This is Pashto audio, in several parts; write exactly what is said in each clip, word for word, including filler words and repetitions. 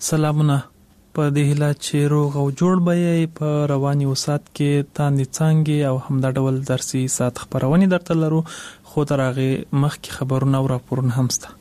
سلامونه. په دې هیله چې روغ او جوړ به یې په رواني وسات کې تاندې څانګې او همدا ډول درسي ساعت خبرونې درته لرو، خو تر هغې مخکې خبرونه او راپورونه هم شته.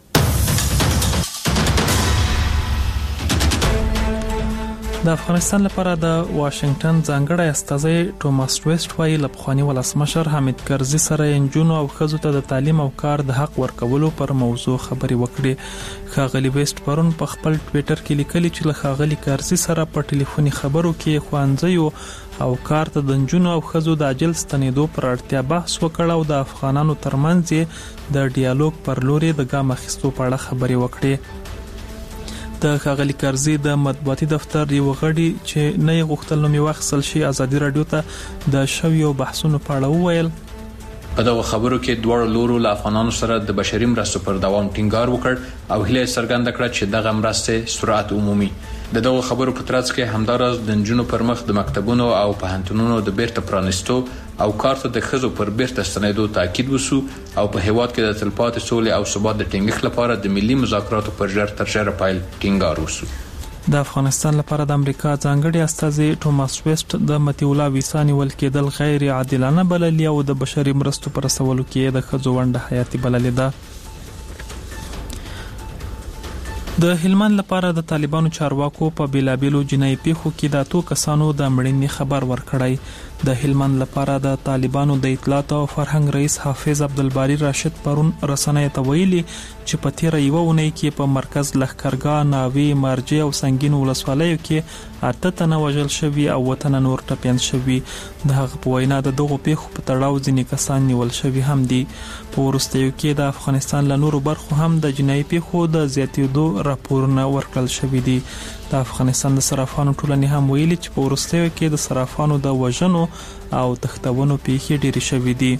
د افغانستان لپاره د واشنگټن ځانګړی استازی ټوماس ویسټ وايي له پخواني ولسمشر حامد کرزي سره نجونو او ښځو ته د تعلیم او کار د حق ورکولو پر موضوع خبرې وکړې. ښاغلي ویسټ پرون په خپل ټویټر کې لیکلي چې له ښاغلي کرزي سره په ټلیفوني خبرو کې ښوونځیو او کار ته د نجونو او ښځو د عاجل ستنېدو پر اړتیا بحث وکړ او د افغانانو ترمنځ یې د ډیالوګ پر لوري د ګام اخیستو په اړه خبرې وکړې. د ښاغلي کرزي د مطبوعاتي دفتر یو غړي چې نه یې غوښتل نوم یې واخیستل شي ازادي راډیو ته د شویو بحثونو په اړه وویل. په دغه خبرو کې دواړو لورو له افغانانو سره د بشري مرستو پر دوام ټینګار وکړ او هیله څرګنده کړه چې دغه مرستې سرعت عمومي. د دغه خبرو په ترڅ کې همداراز د نجونو پر مخ د مکتبونو او پوهنتونونو د بیرته پرانیستو او کار ته د ښځو پر بیرته ستنېدو تاکید وشو او په هیواد کې د تلپاتې سولې او ثبات د ټینګښت لپاره د ملي مذاکراتو پر ژر تر ژره پیل ټینګار وشو. د افغانستان لپاره د امریکا ځانګړي استازي ټوماس ویسټ د مطیع الله ویسا نیول کېدل غیر عادلانه بللي او د بشري مرستو پر رسولو کې د ښځو ونډه حیاتي بللې ده. د هلمند لپاره د طالبانو چارواکو په بیلابیلو جنایي پیښو کې د اتو کسانو د مړینې خبر ورکړی. د هلمند لپاره د طالبانو د اطلاعات او فرهنګ رئیس حافظ عبدالباری راشد پرون رسنیو ته ویلي چې په تیره یوه اونۍ کې په مرکز لښکرګاه، ناوې، مارجې او سنګین ولسوالیو کې اته تنه وژل شوي او اووه تنه نور ټپیان شوي. د هغه په وینا د دغو پیښو په تړاو ځینې کسان نیول شوي هم دي. په وروستیو کې د افغانستان له نورو برخو هم د جنایي پیښو د زیاتېدو راپورونه ورکړل شوي دي. د افغانستان د صرافانو ټولنې هم ویلي چې په وروستیو کې د صرافانو د وژنو او تښتونو پیښې ډېرې شوي دي.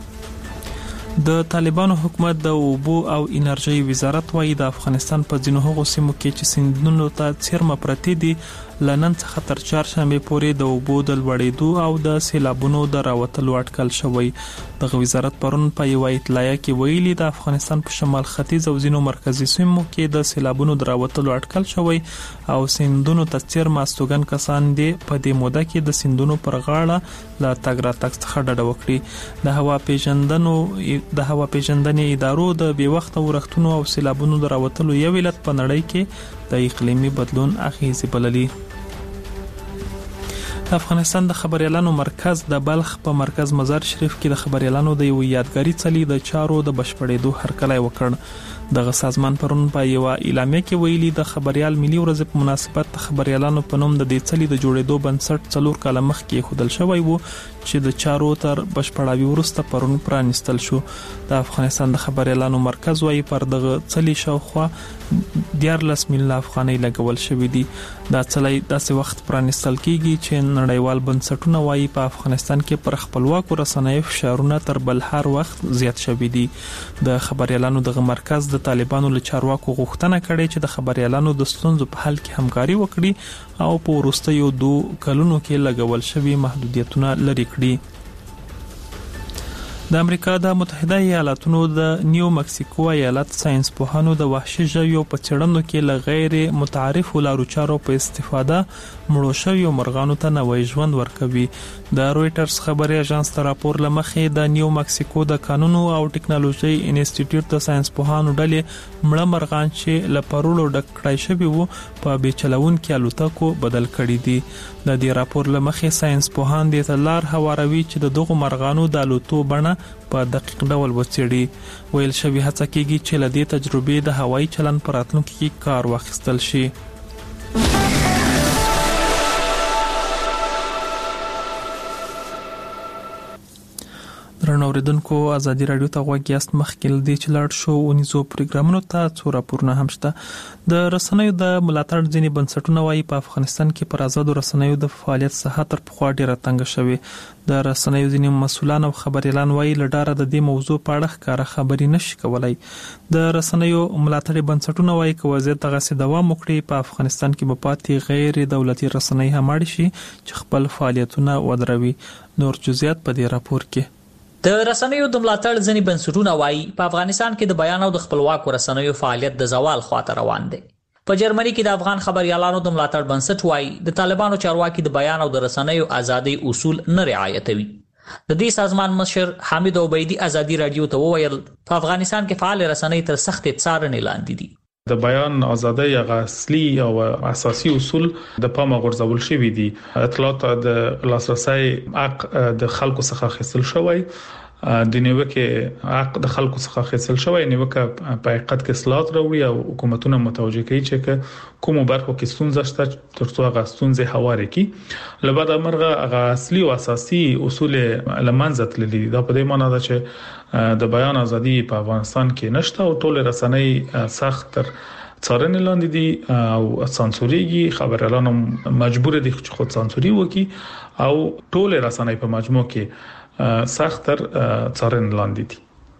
د طالبانو حکومت د اوبو او انرژي وزارت وايي د افغانستان په ځینو هغو سیمو کې چې سیندونو ته څیرمه پرتې دي له نن څخه تر چهارشنبې پورې د اوبو د لوړېدو او د سیلابونو د راوتلو اټکل شوی. دغه وزارت پرون په یوه اطلاعیه کې ویلي د افغانستان په شمال ختیځ او ځینو مرکزي سیمو کې د سیلابونو د راوتلو اټکل شوی او سیندونو ته څیرمه استوګن کسان دي په دې موده کې د سیندونو پر غاړه له تګ راتګ څخه ډډه وکړي. د هوا پیژندنو د هوا پیژندنې ادارو د بې وخته ورښتونو او سیلابونو د راوتلو یو علت په نړۍ کې د اقلیمي بدلون اغیزې بللي. د افغانستان د خبريالانو مرکز د بلخ په مرکز مزار شریف کې د خبريالانو د یو یادګاري څلي د چارو د بشپړېدو هرکلی وکړ. دغه سازمان پرون په یو اعلامیه کې ویلي د خبريال ملي ورځ په مناسبت د خبريالانو په نوم د دې څلي د جوړېدو بنسټ څلور کاله مخکې خودل شوی وو چې د چارو تر بشپړاوي وروسته پرون پرانیستل شو. د افغانستان د خبريالانو مرکز وايي پر دغه څلي شاوخوا دیارلس میلیونه افغانۍ لګول شوې دي. دا څلي داسې وخت پرانیستل کیږي چې نړیوال بنسټونه وايي په افغانستان کې پر خپلواکو رسنیو فشارونه تر بل هر وخت زیات شوي دي. د خبريالانو دغه مرکز د طالبانو له چارواکو غوښتنه کړې چې د خبريالانو د ستونزو په حل کې همکاري وکړي او په وروستیو دوه کلونو کې لګول شوي محدودیتونه لرې کړي. د امریکا د متحده ایالاتونو د نیو مکسیکو ایالت ساينس پوهانو د وحشي ژویو په څېړنو کې له غیر متعارفو لارو چارو په استفاده مړو شویو مرغانو ته نوی ژوند ورکوي. د رويټرز خبري اژانس ته راپور لمخې د نیو مکسیکو د قانونو او ټکنالوژي انسټیټیوټ د ساينس پوهانو ډلې مړه مرغان چې له پرولو ډک کړای شوي وو په بیچلونکو الوتکو بدل کړي دي. د دې راپور لمخې ساينس پوهان د تلار هواروي چې د دغو مرغانو د الوتو بڼه په دقیق ډول وڅېړي. ویل شوی هڅه کیږي چې له دې تجربې د هوایي چلن پر راتلونکي کې کار واخیستل شي. درنو اوریدونکو، ازادي راډیو ته غوږ یاست. مخکې له دې چې لاړ شو ونیزو پروګرامونو ته څو راپورونه هم شته. د رسنیو د ملاتړ ځینې بنسټونه وايي په افغانستان کې پر آزادو رسنیو د فعالیت ساحه تر پخوا ډېره تنګه شوې. د رسنیو ځینې مسؤلان او خبريالان وايي له ډاره د دې موضوع په اړه ښکاره خبرې نشي کولای. د رسنیو ملاتړ بنسټونه وايي چې وضعیت دغسې دوام وکړي په افغانستان کې به پاتې غیر دولتي رسنۍ هم اړ شي چې خپل فعالیتونه ودروي. نور جزئیات په دې راپور کې. د رسنیو د ملاتړ ځینې بنسټونه وايي په افغانستان کې د بیان او د خپلواکو رسنیو فعالیت د زوال خواته روان دی. په جرمني کې د افغان خبريالانو د ملاتړ بنسټ وايي د طالبانو چارواکي د بیان او د رسنیو ازادي اصول نه رعایتوي. د دې سازمان مشر حامد عبیدی ازادي رادیو ته وویل په افغانستان کې فعال رسنۍ تر سخت څارنې لاندې دي. د بیان ازادي هغه اصلي او اساسي اصول د پامه غورځول شوی دي. اطلاعات د لاسرسي حق د خلکو څخه خصل شوی د نیوکه حق د خلکو څخه خصل شوی نیوکه په حقیقت کې اصلاحات راوړي او حکومتونه متوجه کوي چې کوم برخو کې ستونزه شته ترڅو هغه ستونزې هواري کی لبد امرغه هغه اصلي او اساسي اصول لمنځت لري. دا په دې معنی ده چې د بیان ازادي په افغانستان کې نشته او ټول رسنۍ سخت تر څارنې لاندې دي او سانسوريږي. خبريالانو مجبور دي چې خود سانسوري وکړي او ټول رسنۍ په مجموع کې سختر څارنې لاندې دي.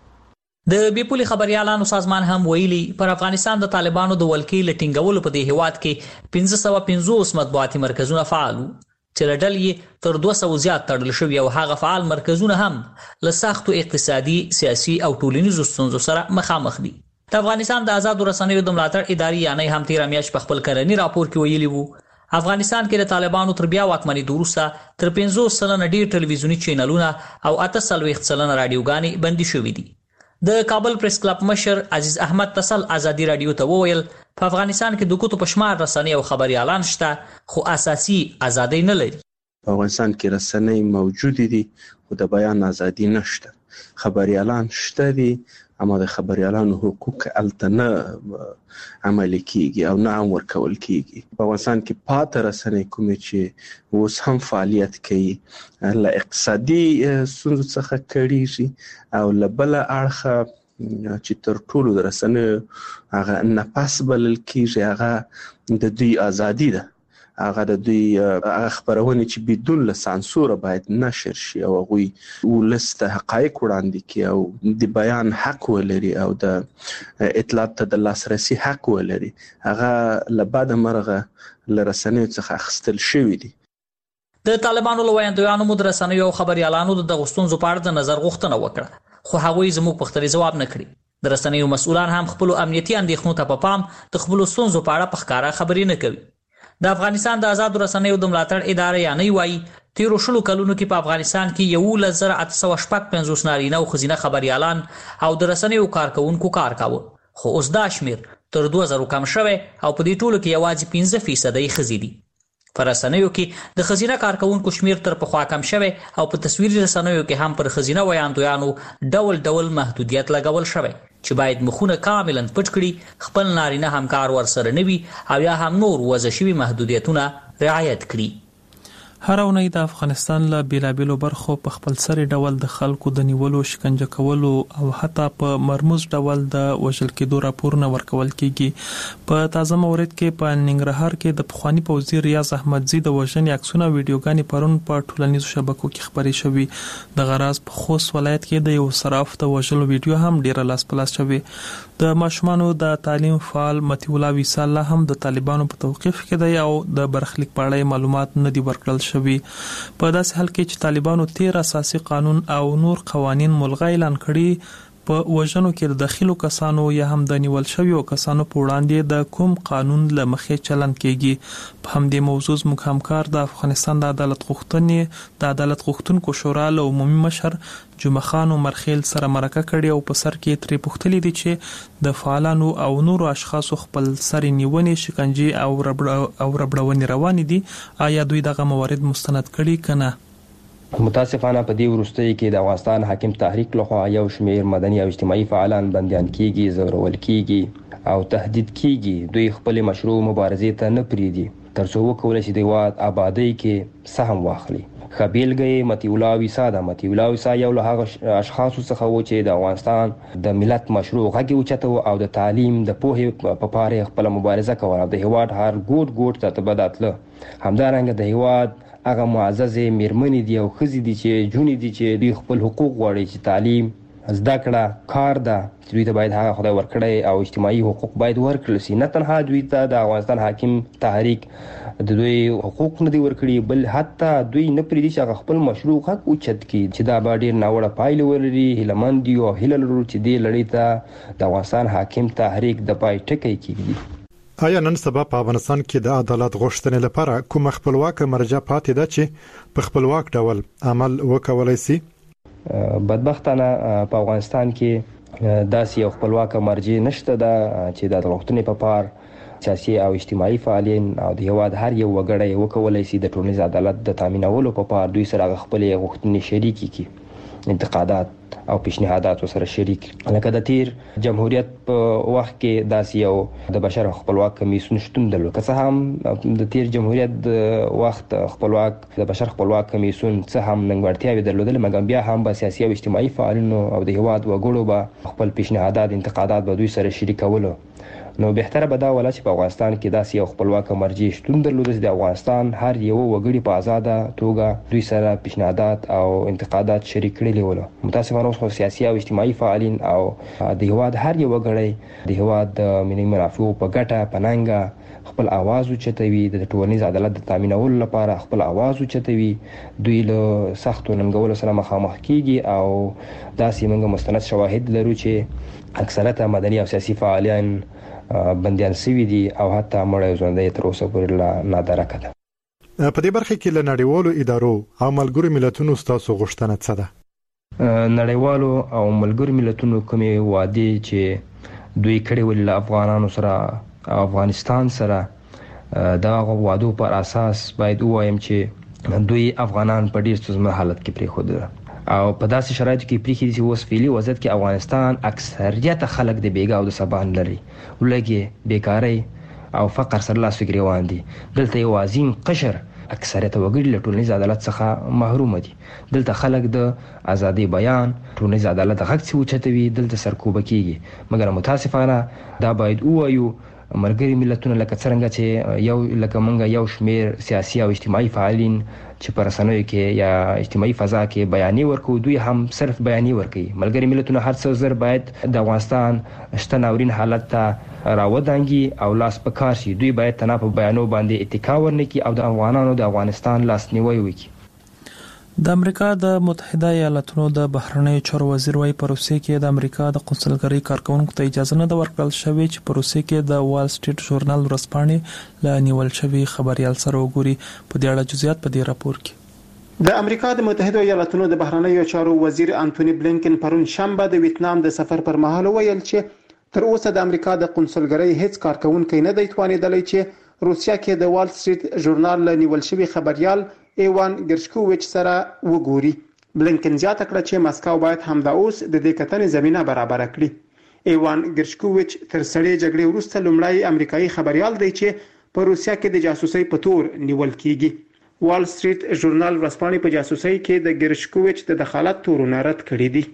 د بیپولي خبريالانو سازمان هم ویلي پر افغانستان د طالبانو د ولکې لټینګولو په دې هیواد کې پنځه سوه پنځوس مطبوعاتي مرکزونه فعال وو چې لډل یې تر دوه سوه زیات تړل شوی او هغه فعال مرکزونه هم له سختو اقتصادي، سیاسي او ټولنیزو ستونزو سره مخامخ دي. د افغانستان د آزاد رسنیو د ملاتړ ادارې یعنی هم تیر میاشت په خپل کلنی راپور کې ویلي وو افغانستان کې د طالبانو تر بیا واکمنۍ وروسته تر پنځوس سلنه ډیر ټلویزیونی چینلونه او اته څلوېښت سلنه رادیوګانې بندي شوې دي. د کابل پریس کلب مشر عزیز احمد تسل ازادي رادیو ته وویل په افغانستان کې د کوټو پشمار رسنۍ او خبريالان شته خو اساسي ازادي نه لري. په افغانستان کې رسنۍ موجود دي خو د بیان ازادي نشته. خبريالان شته دي اما د خبريالانو حقوق التنه عملي کیږي او نه هم ورکول کیږي. په افغانستان کې پاتې رسنۍ کومې چې اوس هم فعالیت کوي له اقتصادي ستونزو څخه کړيږي او له بل اړخه چې تر ټولو د رسنیو هغه نفس بلل کیږي هغه د دوی ازادي ده. هغه د دوی هغه خبرونه چې بدون له سانسور باید نشر شي او غوي ولسته حقایق وړاندې کړي او د بیان حق ولري او د اطلاعات ته د لاسرسي حق ولري هغه لبد مرغه لرسنیو څخه اخستل شوی دي. د طالبانو لویاندویانو مدرسنیو او خبريالانو د غستونزو په اړه د نظر غوښتنه وکړه خو هغوی زموږ پوښتنې ځواب نه کړي. د رسنیو مسؤلان هم خپل امنیتي اندېښنو ته په پام د خپل ستونزو په اړه په ښکاره خبرې نه کوي. د افغانستان د آزاد رسنیو د ملاتړ ادارې یعنی وايي تیرو شلو کلونو کې په افغانستان کې یو لزر اته سوه شپږ پنځوس نارینه او ښځینه خبريالان او د رسنیو کارکونکو کار کاوه خو اوس دا شمیر تر دوه زره کم شوی او په دې ټولو کې یوازې پنځه فیصد ښځې دي. په رسنیو کې د ښځینه کارکونکو شمیر تر پخوا کم شوی او په تصویري رسنیو کې هم پر ښځینه ویاندویانو ډول ډول محدودیت لګول شوی چې باید مخونه کاملا پټ کړي خپل نارینه همکار ورسره نه وي او یا هم نور وضع شوي محدودیتونه رعایت کړي. هر اونۍ د افغانستان له بیلابیلو برخو په خپل سری ډول د خلکو د نیولو، شکنجه کولو او حتی په مرموز ډول د وژل کېدو راپورونه ورکول کیږي. په تازه مورد کې په ننګرهار کې د پخوانی پوځي ریاض احمدزي د وژنې عکسونه او ویډیوګانې پرون په ټولنیزو شبکو کې خبرې شوې. د غراز په خوست ولایت کې د یو صراف د وژلو ویډیو هم ډیره لاس په لاس شوې. د ماشومانو د تعلیم فعال متی الله ویسا الله هم د طالبانو په توقیف کې دی او د برخلیک په اړه معلومات نه دی ورکړل شوی. په داسې حال کې چې طالبانو تیر اساسي قانون او نور قوانين ملغا اعلان کړي په وژنو کې د داخلو کسانو یا هم د نیول شویو کسانو په وړاندې د کوم قانون له مخې چلن کیږي. په همدې موضوع موږ همکار د افغانستان د عدالت غوښتنې د عدالت غوښتونکو شورا له عمومي مشر جمعه خان مرخیل سره مرکه کړې او په سر کې ترې پوښتلې دي چې د فعالانو او نورو اشخاصو خپل سری نیونې، شکنجې او ربړ او ربړونې روان دي، آیا دوی دغه موارد مستند کړي کنه؟ متاسفانه په دې وروستۍ کې د افغانستان حاکم تحریک لخوا یو شمیر مدني او اجتماعي فعالان بندیان کیږي، زورول کیږي او تهدید کیږي. دوی خپل مشروع مبارزې ته نه پریدي ترڅو وکولای شي د هیواد آبادی کې سهم واخلي. ښه بیلګه متی الله ویسا ده. متی الله ویسا یو له هغه اشخاصو څخه و چې د افغانستان د ملت مشروع غږ اوچته او د تعلیم د پوهې په پاره خپل مبارزه کوله. د هیواد هر ګوټ ګوټ ته تبداتله. همدارنګه د هیواد هغه معززې میرمنې دي او ښځې دي چې جونې دي چې دوی خپل حقوق غواړي چې تعلیم، زده کړه، کار ده چې دوی ته باید هغه خدای ورکړی او اجتماعي حقوق باید ورکړل شي. نه تنها دوی ته د افغانستان حاکم تحریک د دوی حقوق نه دي ورکړي بل حتی دوی نه پرېږدي چې هغه خپل مشروع حق اوچت کړي چې دا به ډېر ناوړه پایلې ولري. هیلهمند یو او هیله لرو چې دې لړۍ ته د افغانستان حاکم تحریک د پای ټکی کېږدي. آیا نن سبا په افغانستان کې د عدالت غوښتنې لپاره کوم خپلواک مرجع پاتې ده چې په خپلواک ډول عمل وکولای شي؟ بدبختانه په افغانستان کې داسې یو خپلواک مرجع نشته ده چې د غوښتنې په پار سیاسي او اجتماعي فعالین او د هیواد هر یو وګړی وکولای شي د ټولنیز عدالت د تامینولو په پار دوی سره خپل غوښتنې شریکي کی انتقادات او پیشنهادات سره شریک. لکه د تیر جمهوریت په وخت کې داسې یو د بشر خپلواک کمیسیون شتون درلود، که څه هم د تیر جمهوریت د وخت خپلواک د بشر خپلواک کمیسیون څه هم ننګورتیاوې درلودل، مګر بیا هم به سیاسي او اجتماعي فعالینو او د هیواد وګړو به خپل پیشنهادات انتقادات به دوی سره شریکولو. نو بهتره به دا ولا چې په افغانستان کې داسې یو خپلواک مرجع شتون درلود چې د افغانستان هر یو وګړي په آزاده توګه دوی سره پیشنهادات او انتقادات شریک کړي ول. متاسفانه اوس سیاسي او اجتماعي فعالین او د هیواد هر یو وګړی د هیواد د ملي منافعو په ګټه پننګه خپل आवाज اوچتوي، د ټولنیز عدالت د تامینولو لپاره خپل आवाज اوچتوي، دوی له سختو ننګولو سره مخامخ کیږي. او داسې موږ مستند شواهد لرو چې اکثریت مدني او سیاسي فعالین بندیان سوي دي او حتی مړ ژوندۍ تر اوسه پورې لا نادرکه ده. په دې برخه کې له نړیوالو ادارو او ملګرو ملتونو ستاسو غوښتنه څه ده؟ نړیوالو او ملګرو ملتونو کومې وعدې چې دوی کړې ول له افغانانو سره او افغانستان سره، دا وعدو پر اساس باید ووایم چې دوی افغانان په ډیر ستونزمن حالت کې پرېښودل او په داسې شرایطو کې پریښي چې اوس فعلي وضعیت کې افغانستان اکثریت خلک د بیګا او د سبان لري، ولګي بیکاری او فقر سره لاس فکر روان دي. دلته یو عظیم قشر اکثریت وګړي له ټولنیز عدالت څخه محروم دي. دلته خلک د ازادي بیان ټولنیز عدالت غږ څه اوچتوي دلته سرکوب کیږي. مګر متاسفانه دا باید ووایو ملګري ملتونه لکه څنګه چې یو لکه مونږ یو شمیر سیاسي او اجتماعي فعالین چې پر رسنیو کې یا اجتماعي فضا کې بیانې ورکو، دوی هم صرف بیانې ورکوي. ملګري ملتونه هر څه زر باید د افغانستان شته ناورین حالت ته راودانګي او لاس په کار شي. دوی باید تنها په بیانو باندې اتکا ورنکړي او د افغانانو د افغانستان لاسنیوی وکړي. د امریکا د متحده ایالاتونو د بهرنیو چارو وزیر وايي په روسیې کې د امریکا د قونسلګرۍ کارکونکو ته اجازه نه ده ورکړل شوې چې په روسیې کې د وال سټریټ ژورنال ورځپاڼې له نیول شوی خبريال سره وګوري. په دې اړه جزئیات په دې راپور کې. د امریکا د متحده ایالاتونو د بهرنیو چارو وزیر انټونی بلینکن پرون شنبه د ویتنام د سفر پر مهال ویل چې تر اوسه د امریکا د قونسلګرۍ هیڅ کارکونکو نه دی توانیدلی چې روسیا کې د وال سټریټ ژورنال له نیول شوی خبريال ایوان ګرشکوویچ سره وګوري. بلینکن زیاته کړه چې مسکو باید همدا اوس د دې کتنې زمينه برابر کړي. ایوان ګرشکوویچ تر سړې جګړې وروسته لومړی امریکایي خبريال دی چې په روسیا کې د جاسوسۍ په تور نیول کیږي. وال سټریټ ژورنال ورځپاڼې په جاسوسۍ کې د ګرشکوویچ د دخالت تورونه رد کړي دي.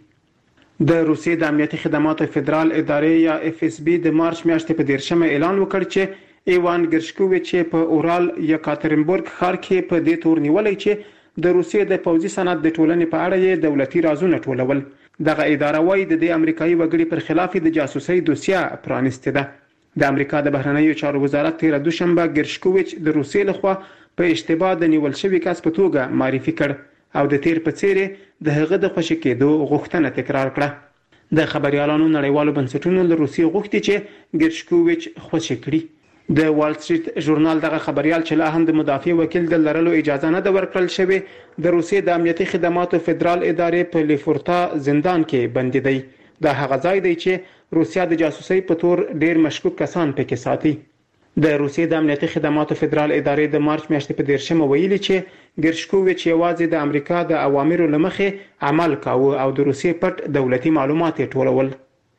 د روسیې د امنیتي خدماتو فدرال ادارې یا اف اس بي د مارچ میاشتې په دیرشمه اعلان وکړ چې ایوان ګرشکوویچ په اورال یکاترینبورګ ښار کې په دې تور نیولې چې د روسیې د پوځي صنعت د ټولنې په اړه یې دولتي رازونه ټولول. دغه اداره وايي د دې امریکایي وګړي پر خلاف د جاسوسۍ دوسیه پرانسته ده. د امریکا د بهرنیو چارو وزارت تیر دوشنبه ګرشکوویچ د روسیې لخوا په اشتباه د نیول شوی کس په توګه معرفي کړ او د تیر په څیر د هغه د خوشی کېدو غوښتنه تکرار کړه. د خبريالانو نړیوالو بنسټونو له روسیې غوښتي چې ګرشکوویچ خوشی کړي. د وال سټریټ ژورنال دغه خبريال چې لا هم د مدافع وکیل د لرلو اجازه نه ده ورکړل شوې د روسیې د امنیتي خدماتو فدرال ادارې په لیفورتا زندان کې بندي دی. دا هغه ځای دی چې روسیا د جاسوسۍ په تور ډیر مشکوک کسان پکې ساتي. د روسیې د امنیتي خدماتو فدرال ادارې د مارچ میاشتې په دیرشمه ویلي چې ګرشکوویچ یوازې د امریکا د اوامرو لمخې عمل کاوه او د روسیې پټ دولتي معلومات ټولول.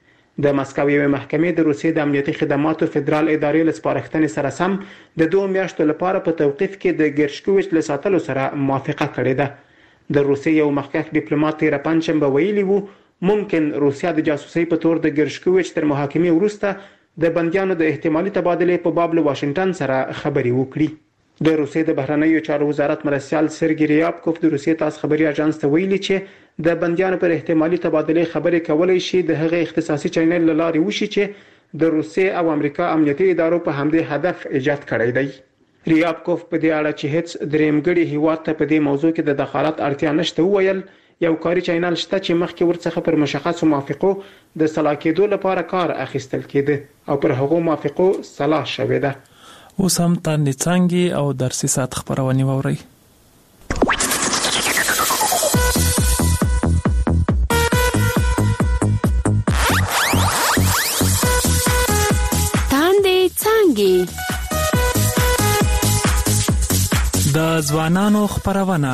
د مسکو یوې محکمې د روسیې د امنیتي خدماتو فدرال ادارې له سپارښتنې سره سم د دوه میاشتو لپاره په توقیف کې د ګرشکوویچ له ساتلو سره موافقه کړې ده. د روسیې یو مخکښ ډیپلوماټ تیر پنځشنبه ویلي وو ممکن روسیا د جاسوسۍ په تور د ګرشکوویچ تر محاکمې وروسته د بندیانو د احتمالي تبادلې په باب له واشنگټن سره خبري وکړي. د روسیې د بهرنیو چارو وزارت مرستیال سرګی ریابکوف د روسیې تاس خبري اژانس ته ویلي چې د بندیانو پر احتمالي تبادلې خبرې کولای شي د هغه اختصاصي چینل لاري وشي چې د روسیې او امریکا امنیتي ادارو په همدې هدف ایجاد کړی دی. ریابکوف په دې اړه چې هیڅ درېمګړي هیواد ته په دې موضوع کې د دخالت اړتیا نشته وویل یو کاري چینل شته چې مخکې ورڅخه پر مشخصو موافقو د سلا کېدو لپاره کار اخیستل کېده او پر هغو موافقو سلا شوې ده. اوس هم تاندې څانګې او درسي ساعت خبرونه ووري. د ځوانانو خبرونه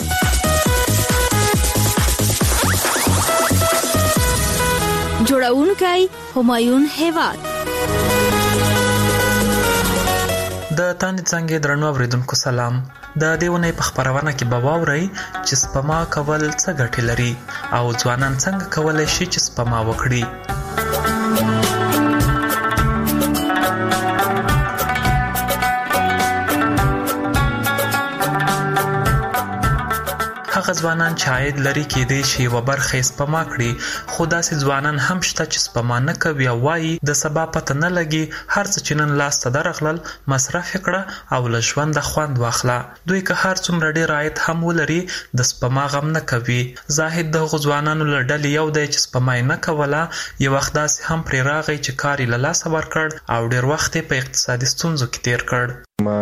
جوړونکی همایون هیواد. د تاندې څنګه درنو اوریدونکو سلام. د دیونه په خبرونه کې به واورئ چې سپما کول څه ګټه لري او ځوانان څنګه کولای شي چې سپما وکړي. هغه ځوانان چې عاید لري کېدای شي یوه برخه یې سپما کړي، خو داسې ځوانان هم شته چې سپما نه کوي او وایي د سبا پته نه لګي، هر څه چې نن لاس ته درغلل مصرف یې کړه او له ژونده خوند واخله. دوی که هر څومره ډېر عاید هم ولري د سپما غم نه کوي. زاهد د هغو ځوانانو له ډلې یو دی چې سپما یې نه کوله، یو وخت داسې هم پرې راغی چې کار یې له لاسه ورکړ او ډېر وخت یې په اقتصادي ستونزو کې تیر کړ. ما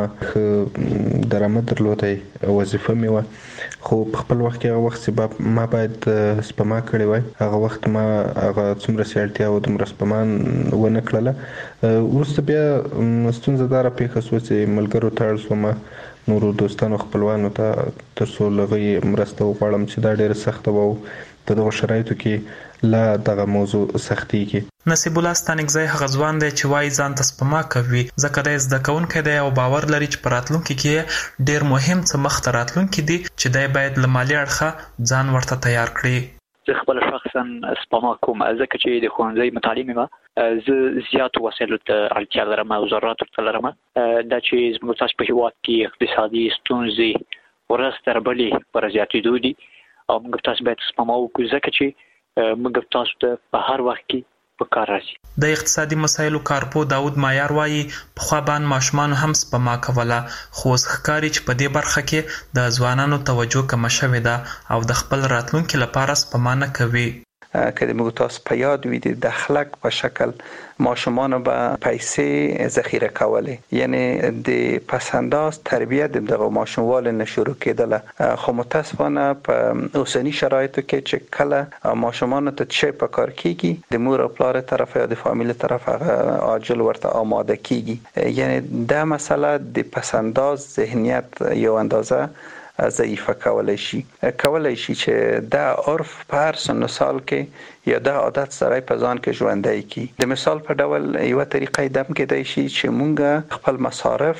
درآمد درلودی، وظیفه مې وه، خو په خپل وخت کې هغه وخت چې ما باید سپما کړې وای، هغه وخت ما هغه څومره چې اړتیا وه دومره سپما ونه کړله. وروسته بیا ستونزه داره پېښه شوه چې ملګرو ته اړ شوم، نورو دوستانو خپلوانو ته، تر څو له هغوی مرسته وغواړم چې دا ډېره سخته وه او په دغو شرایطو کې لا دغه موضوع سختېږي. نصیب الله ستانکزی هغه ځوان دی چې وایي ځان ته سپما کوي ځکه دی زده کوونکی دی او باور لري چې په راتلونکي کې ډېر مهم څه مخته راتلونکي دي چې دی باید له مالي اړخه ځان ورته تیار کړي. زه خپل شخصا سپما کوم ځکه چې د ښوونځي متعلم یم، زه زیاتو وسایلو ته اړتیا لرم او ضروراتو ته لرم. دا چې زموږ تاسو په هېواد کې اقتصادي ستونزې ورځ تر بلې پر زیاتېدو دي او موږ تاسو باید سپما وکړو ځکه چې موږ تاسو ته په هر وخت کې په کار راځي. د اقتصادي مسایلو کارپو داود مایار وایي پخوا باندې ماشومانو هم سپما کوله، خو اوس ښکاري چې په دې برخه کې د ځوانانو توجه کمه شوې ده او د خپل راتلونکي لپاره سپما نه کوي. که د موږ تاسو په یاد وي د دخلک په شکل ماشومانو به پیسې ذخیره کولې، یعنی د پسنداز تربیت د دغه ماشوموالو نه شروع کېدله، خو متاسفانه په اوسني شرایطو کې چې کله ماشومانو ته څه په کار کېږي د مور او پلار طرف یا د فامیل طرف هغه عاجل ورته آماده کېږي. یعنی دا مسله د پسنداز ذهنیت یو اندازه ضعیفه کولای شي کولای شي چې دا عرف په هر سن سال کې یا دا عادت سره په ځان کې ژوندی کی. د مثال په ډول یو طریقې دم کېدای شي چې مونږ خپل مصارف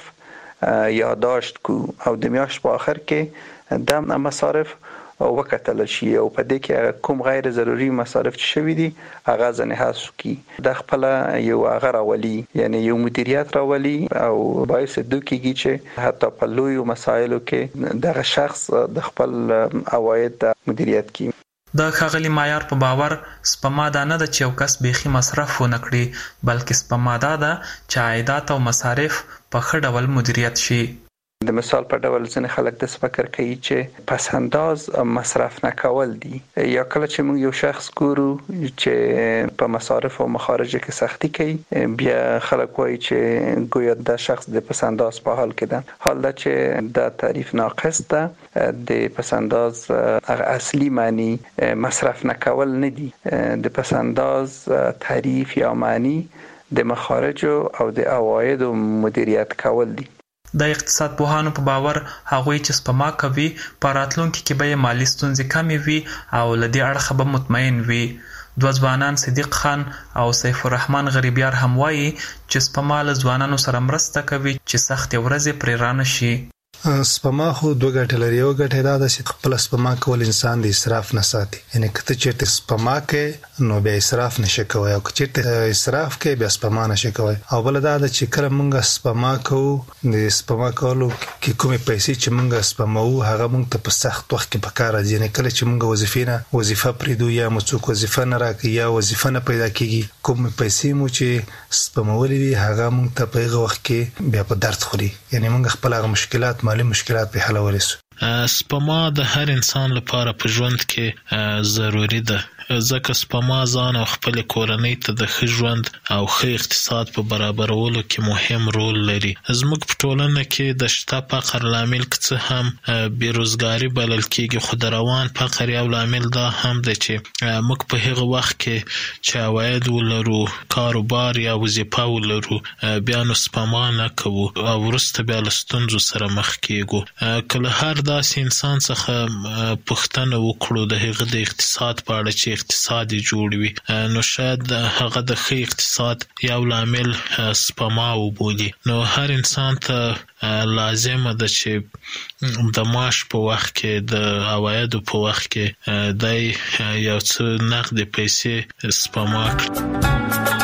یادداشت کو او د میاشت په آخر کې دا مصارف وکتل شي او په دې کې کوم غیر ضروري مصارف چې شوي دي هغه ځنې حذف کی. د خپل یو هغه راولي، یعنی یو مدیریت راولي او باعث دوی کېږي چې حتی په لویو مسایلو کې دغه شخص د خپل عواید مدیریت کی. د ښاغلي مایار په باور سپما دا نه ده چې یو کس بیخي مصرف ونه کړي، بلکې سپما دا ده چې عایدات او مصارف په ښه ډول مدیریت شي. د مثال په ډول ځینې خلک داسې فکر کوي چې پس انداز مصرف نه کول دي، یا کله چې موږ یو شخص ګورو چې په مصارف او مخارج کې سختی کوي بیا خلک وایي چې ګویا دا شخص د پس انداز په حال کې ده. حال دا چې دا تعریف ناقص ده. د پس انداز اصلي معنی مصرف نه کول نه دي. د پس انداز تعریف یا معنی د مخارج او د عواید مدیریت کول دي. د اقتصاد پوهانو په باور هغوی چې سپما کوي په راتلونکي کې به یې مالي ستونزې کمې وي او له دې اړخه به مطمئن وي. دوه ځوانان صدیق خان او سیف الرحمن غریبیار هم وایي چې سپما له ځوانانو سره مرسته کوي چې سختې ورځې پرې رانه شي. سپما خو دوه ګټې لري. یو ګټه دا ده چې خپل سپما کول انسان د اسراف نه ساتي، یعنی کته چې سپما کوي نو بیا اسراف نشي کوي او چې اسراف کوي بیا سپما نشي کوي. او بل دا ده چې کله موږ سپما کوو د سپما کولو کې کومې پیسې چې موږ سپماو هغه موږ ته په سخت وخت کې پکار راځي. یعنی کله چې موږ وظیفې نه وظیفه پریدو یا موږ وظیفه نه راکړي یا وظیفه نه پیدا کیږي، کومې پیسې مو چې سپمولې وي هغه موږ ته په هغه وخت کې بیا په درد خوري. یعنی موږ خپل هغه مشکلات مالي مشکلات په حل ورسو. سپما د هر انسان لپاره په ژوند کې ضروری ده، ځکه سپما ځان او خپل کورنۍ ته د ښه ژوند او ښه اقتصاد په برابرولو کې مهم رول لري. زموږ په ټولنه کې د شته فقر لامل که څه هم بیروزګاري بلل کېږي، خو د روان فقر یو لامل دا هم ده چې موږ په هغه وخت کې چې عواید ولرو، کاروبار یا وظیفه ولرو، بیا نو سپما نه کوو او وروسته بیا له ستونزو سره مخ کېږو. که له هر داسې انسان څخه پوښتنه وکړو د هغه د اقتصاد په اړه چې اقتصاد جوړ وي، نو شاید هغه د ښه اقتصاد یو لامل سپما وبولي. نو هر انسان ته لازمه ده چې د معاش په وخت کې، د عوایدو په وخت کې دی یو څه نقد پیسې سپما کړي.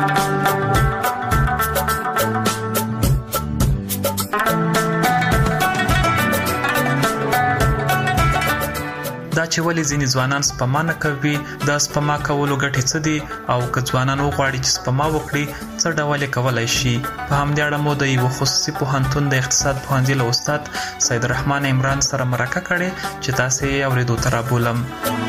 دا چې ولې ځینې ځوانان سپما نه کوي، دا سپما کولو ګټې څه دي، او که ځوانان وغواړي چې سپما وکړي څه ډول یې کولی شي. په همدې اړه مو د یوه خصوصي پوهنتون د اقتصاد پوهنځي له استاد سید الرحمن عمران سره مرکه کړې چې تاسې یې اورېدو ته رابولم.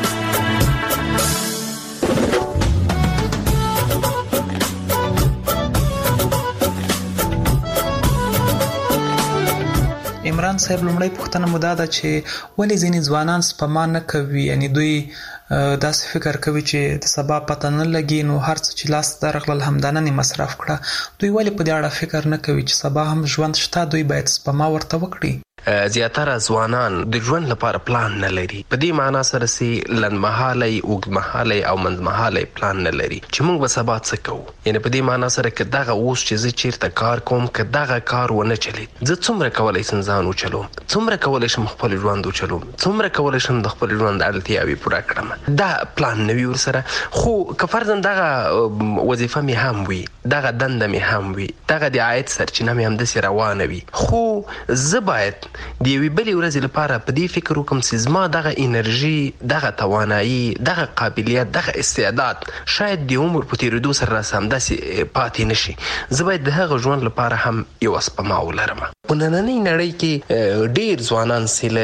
عمران صاحب، لومړی پوښتنه مو دا ده چې ولې ځینې ځوانان سپما نه کوي، یعنی دوی داسې فکر کوي چې د سبا پته نه لګي، نو هر څه چې لاس ته درغلل همدا نن یې مصرف کړه. دوی ولې په دې اړه فکر نه کوي چې سبا هم ژوند شته، دوی باید سپما ورته وکړي؟ زیاتره ځوانان د ژوند لپاره پلان نه لري. په دې معنا سره چې لنډمهالی، اوږدمهالی او منځمهالی پلان نه لري چې موږ به سبا څه کوو. یعنې په دې معنا سره که دغه اوس چې زه چیرته کار کوم، که دغه کار ونه چلید، زه څومره کولی شم ځان وچلوم، څومره کولی شم خپل ژوند وچلوم، څومره کولی شم د خپل ژوند اړتیاوې پوره کړم. دا پلان نه وي ورسره. خو که فرضاً دغه وظیفه مې هم وي، دغه دنده مې هم وي، دغه د عاید سرچینه مې همداسې روانه وي، خو زه باید د یوې بلې ورځې لپاره په دې فکر وکړم چې زما دغه انرژي، دغه توانایي، دغه قابلیت، دغه استعداد شاید د عمر په تېرېدو سره راسه همداسې پاتې نه شي. زه باید د هغه ژوند لپاره هم یوه سپما ولرم. په نننۍ نړۍ کې ډېر ځوانان چې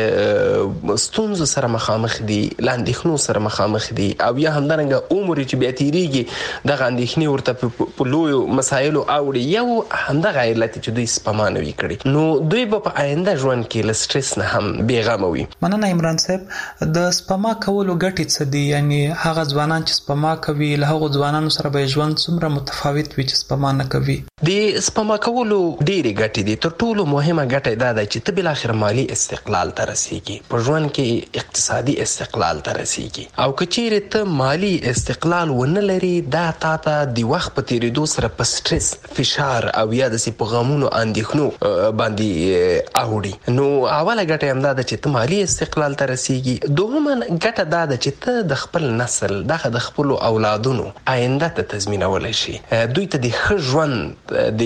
له ستونزو سره مخامخ دي، له اندېښنو سره مخامخ دي، او یا همدارنګه عمر چې بیا تېرېږي دغه اندېښنې ورته په لویو مسایلو اوړي. یو همدغه علت چې دوی سپما نه وي کړې، نو دوی به په آینده ژوند کې له سټرس نه هم بېغمه وي. مننه عمران صاحب. د سپما کولو ګټې څه دي؟ یعنی هغه ځوانان چې سپما کوي له هغو ځوانانو سره به ژوند څومره متفاوت وي چې سپما نه کوي؟ د سپما کولو ډېرې ګټې دي. تر ټولو مهمه ګټه دا ده چې ته بالاخره مالي استقلال ته رسېږي، په ژوند کې اقتصادي استقلال ته رسېږي. او که چیرې ته مالي استقلال ونه لري، دا تا ته د وخت په تېرېدو سره په سټرس، فشار او یا داسې په غمونو اندېښنو باندې اوړي. نو اوله ګټه همدا ده چې ته مالي استقلال ته رسېږي. دوهمه ګټه دا ده چې ته د خپل نسل، دغه د خپلو اولادونو آینده ته تضمینولی شي، دوی ته د ښه ژوند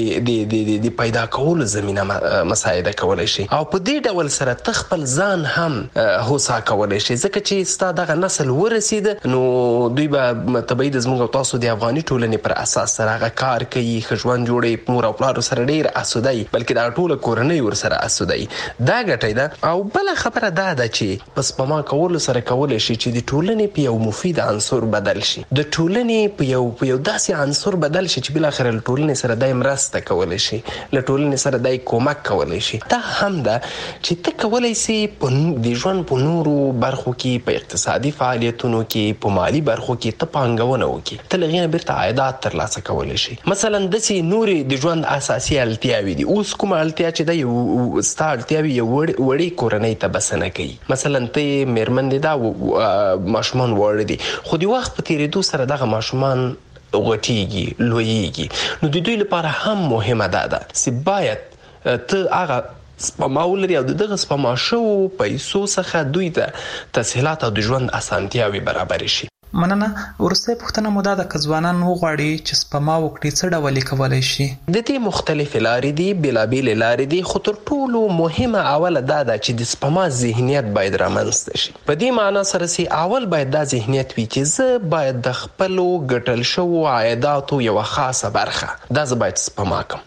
د پیدا کولو زمینه مساعده کولی شي. او په دې ډول سره ته خپل ځان هم هوسا کولی شي، ځکه چې ستا دغه نسل ورسېده، نو دوی به طبیعي د زموږ او تاسو د افغاني ټولنې پر اساس سره هغه کار کوي، ښه ژوند جوړوي، مور او پلارو سره ډېر اسودی، بلکې دغه ټوله کورنۍ ورسره اسودی. دا ګټه ده. او بله خبره دا ده چې په سپما کولو سره کولی شي چې د ټولنې په یو مفید عنصر بدل شي، د ټولنې په یو په یو داسې عنصر بدل شي چې بالاخره له ټولنې سره دای مرسته کولی شي، له ټولنې سره دای کومک کولی شي. دا هم ده چې ته کولی شي د ژوند په نورو برخو کې، په اقتصادي فعالیتونو کې، په مالي برخو کې ته پانګونه وکړي، ته له هغې نه بیرته عایدات ترلاسه کولی شي. مثلا داسې نورې د ژوند اساسي اړتیاوې دي. اوس کومه اړتیا چې ده یو ستا اړتیاوې یو وړې کورنۍ ته بسنه کوي. مثلا ته یې مېرمن دې دا ماشومان واړه دي، خو د وخت په تېرېدو سره دغه ماشومان غټېږي، لویېږي. نو د دوی لپاره هم مهمه دا ده چې باید ته هغه سپما ولري او د دغه سپما شوو پیسو څخه دوی ته تسهیلات او د ژوند اسانتیاوې برابرې شي. مننه. وروستۍ پوښتنه مو دا ده که ځوانان وغواړي چې سپما وکړي څه ډول یې کولی شي؟ د دې مختلفې لارې دي، بېلابېلې لارې دي، خو تر ټولو مهمه اوله دا ده چې د سپما ذهنیت باید رامنځته شي. په دې معنا سره چې اول باید دا ذهنیت وي چې زه باید د خپلو ګټل شوو عایداتو یوه خاصه برخه دا زه باید سپما کړم.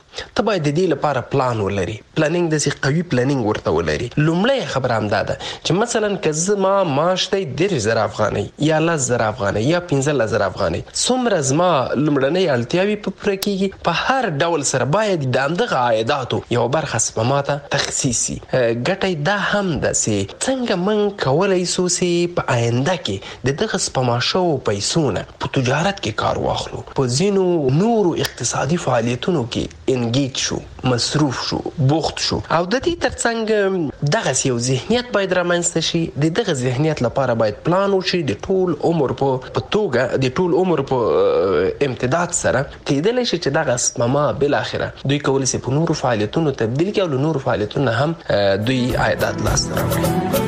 ته باید د دې لپاره پلان ولري. پلانینګ د سي قوي پلانینګ ورته ولري. لومړی خبره هم دا ده چې مثلا که زما معاش دی دېرش زره افغانۍ یا لس زره افغانۍ یا پنځلس زره افغانۍ، څومره زما لومړنۍ اړتیاوې په پوره کیږي، په هر ډول سره باید د همدغه عایداتو یو برخه سپما ته تخصیص شي. ګټه دا هم ده چې څنګه موږ کولی سو چې په آینده کې د دغه سپما شوو پیسو نه په تجارت کې کار واخلو، په ځینو نورو اقتصادي فعالیتونو کې انګیج شو، مصروف شو، بوخت شو. او د دې ترڅنګ دغه یو ذهنیت باید رامنځته شي. د دغه ذهنیت لپاره باید پلان وشي د ټول عمر په توګه، د ټول عمر په امتداد سره کېدلی شي چې دغه سپما بالاخره دوی کولی شي په نورو فعالیتونو تبدیل کړي او له نورو فعالیتونو هم دوی عایدات لاسته راوړي.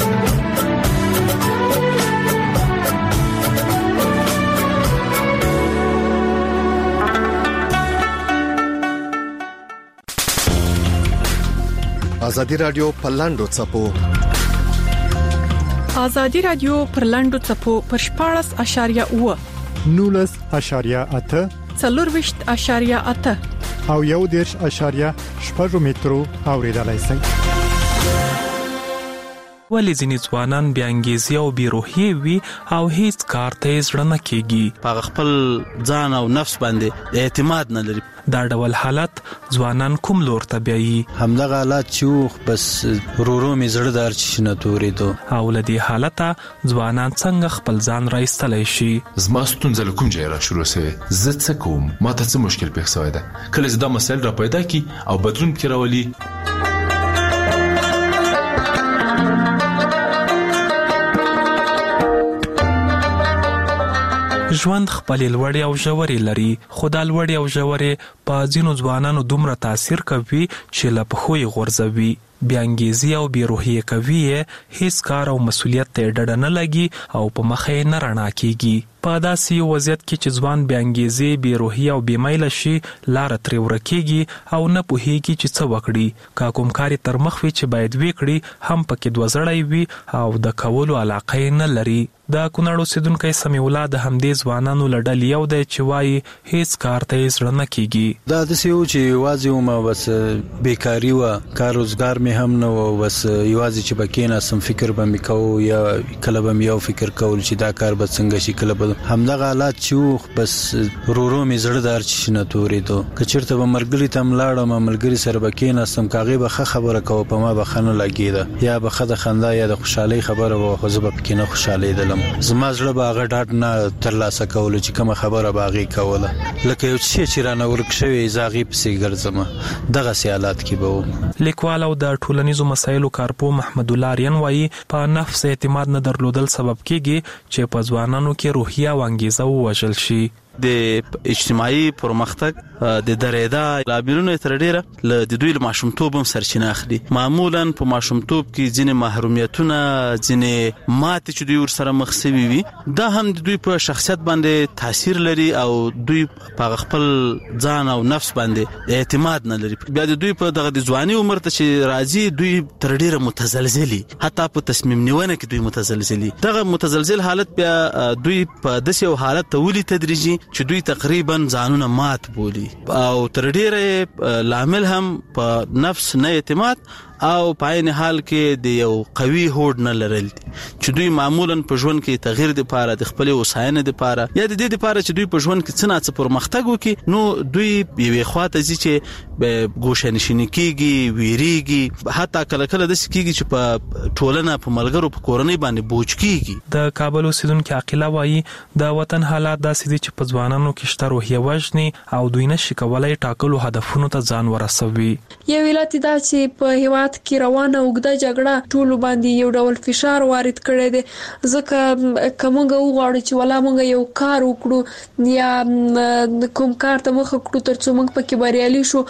ازادي رادیو پر لاندو چپو ازادي رادیو پر لاندو چپو پر شپاړس اشاریه اوه نولس اشاریه اته څلورويشت اشاریه اته او یو دیرش اشاریه شپږ مترو اوریدلای شئ. ولی ځینې ځوانان بې انګیزې او بې روحیې وي او هیڅ کار ته یې زړه نه کېږي، په خپل ځان او نفس باندې اعتماد نه لري. دا ډول حالت ځوانان کوم لور ته بیایي؟ همدغه حالت چې بس ورورو مې زړه دار چې نه تورېدو. او له دې حالته ځوانان څنګه خپل ځان را ایستلی شي؟ زما ستونزه له کوم ځای را شروع سوې، زه څه کوم، ما ته څه مشکل پېښ سوی ده. کله چې دا مسایل را پیدا کړي او بدلون پکې راولي، ژوند خپلې لوړې او ژورې لري، خو دا لوړې او ژورې په ځینو ځوانانو دومره تاثیر کوي چې له پښو یې غورځوي. بې انګیزې او بې روحیې کوي یې، هیڅ کار او مسؤلیت ته یې ډډه نه لګي او په مخه یې نه رڼا کېږي. په داسې یو وضعیت کې چې ځوان بې انګیزې، بې روحیې او بې میله شي، لاره ترې ورکېږي او نه پوهېږي چې څه وکړي. که کوم کار یې تر مخ وي چې باید ویې کړي، هم پکې دوزړی وي او د کولو علاقه یې نه لري. د کونړ اوسېدونکی سمیع الله د همدې ځوانانو له ډلې یو دی چې وایي هیڅ کار ته یې زړه نه کېږي. دا داسې و چې یوازې وم، بس بیکاري وه، کار روزګار مې هم نه و، بس یوازې چې به کېناستم فکر به مې کوو، یا کله به مې یو فکر کول چې دا کار به څنګه شي، کله به همدغه حالات چې و، بس ورورو مې زړه دار چې نه تورېدو. که چېرته به ملګري ته هم لاړم، ملګري سره به کېناستم، که هغې به ښه خبره کوه، په ما به ښه نه لګېده، یا به ښه د خندا یا د خوشحالۍ خبره وه، خو زه به پکې نه خوشحالېدلم. زما زړه به هغه ډاډ نه ترلاسه کولو چې کومه خبره به هغې کوله، لکه یو څه چې رانه ورک شوی زه هغې پسې ګرځم. دغسې حالات کې به و. لیکوال او د ټولنیزو مسایلو کارپوه محمد الله آریان وایي په نفس اعتماد نه درلودل سبب کېږي چې په ځوانانو کې روحیه او انګیزه ووژل شي. د اجتماعي پرمختګ د درېدا لاملونه تر ډیره له د دوی له ماشومتوب هم سرچینه اخلي. معمولا په ماشومتوب کې ځینې محرومیتونه، ځینې ماتې چې دوی ورسره مخ شوي وي، دا هم د دوی په شخصیت باندې تاثیر لري او دوی په خپل ځان او نفس باندې اعتماد نه لري. بیا د دوی په دغه د ځواني عمر ته چې راځي، دوی تر ډیره متزلزلي، حتی په تصمیم نیونه کې دوی متزلزلي. دغه متزلزل حالت بیا دوی په داسې یو حالت ته ولي تدریجي چې دوی تقریبا ځانونه مات بولي او تر ډیره لامل هم په نفس نه اعتماد او په عین حال کې د یو قوي هوډ نه لرل چې دوی معمولا په ژوند کې تغییر د پاره د خپل وساینې د پاره یا د دې د پاره چې دوی په ژوند کې څه نه څه پرمختګ وکړي، نو دوی یوې خواته ځي چې ګوشه نشینی کیږي، ویریږي، حتی کله کله د سکیږي چې په ټولنه په ملګرو په کورنۍ باندې بوج کیږي. د کابل اوسیدونکو عقیله وایي د وطن حالات داسې دي چې په ځوانانو کې شته روحیه وژني او دوی نشي کولای ټاکلو هدفونو ته ځان ورسوي. یو علت دا چې په هیواد کې روانه اوږده جګړه ټول باندې یو ډول فشار وارد کړی دی، ځکه کومګه وغواړو چې ولا موږ یو کار وکړو یا کوم کار ته مخ کړو ترڅو موږ پکې بریالي شو،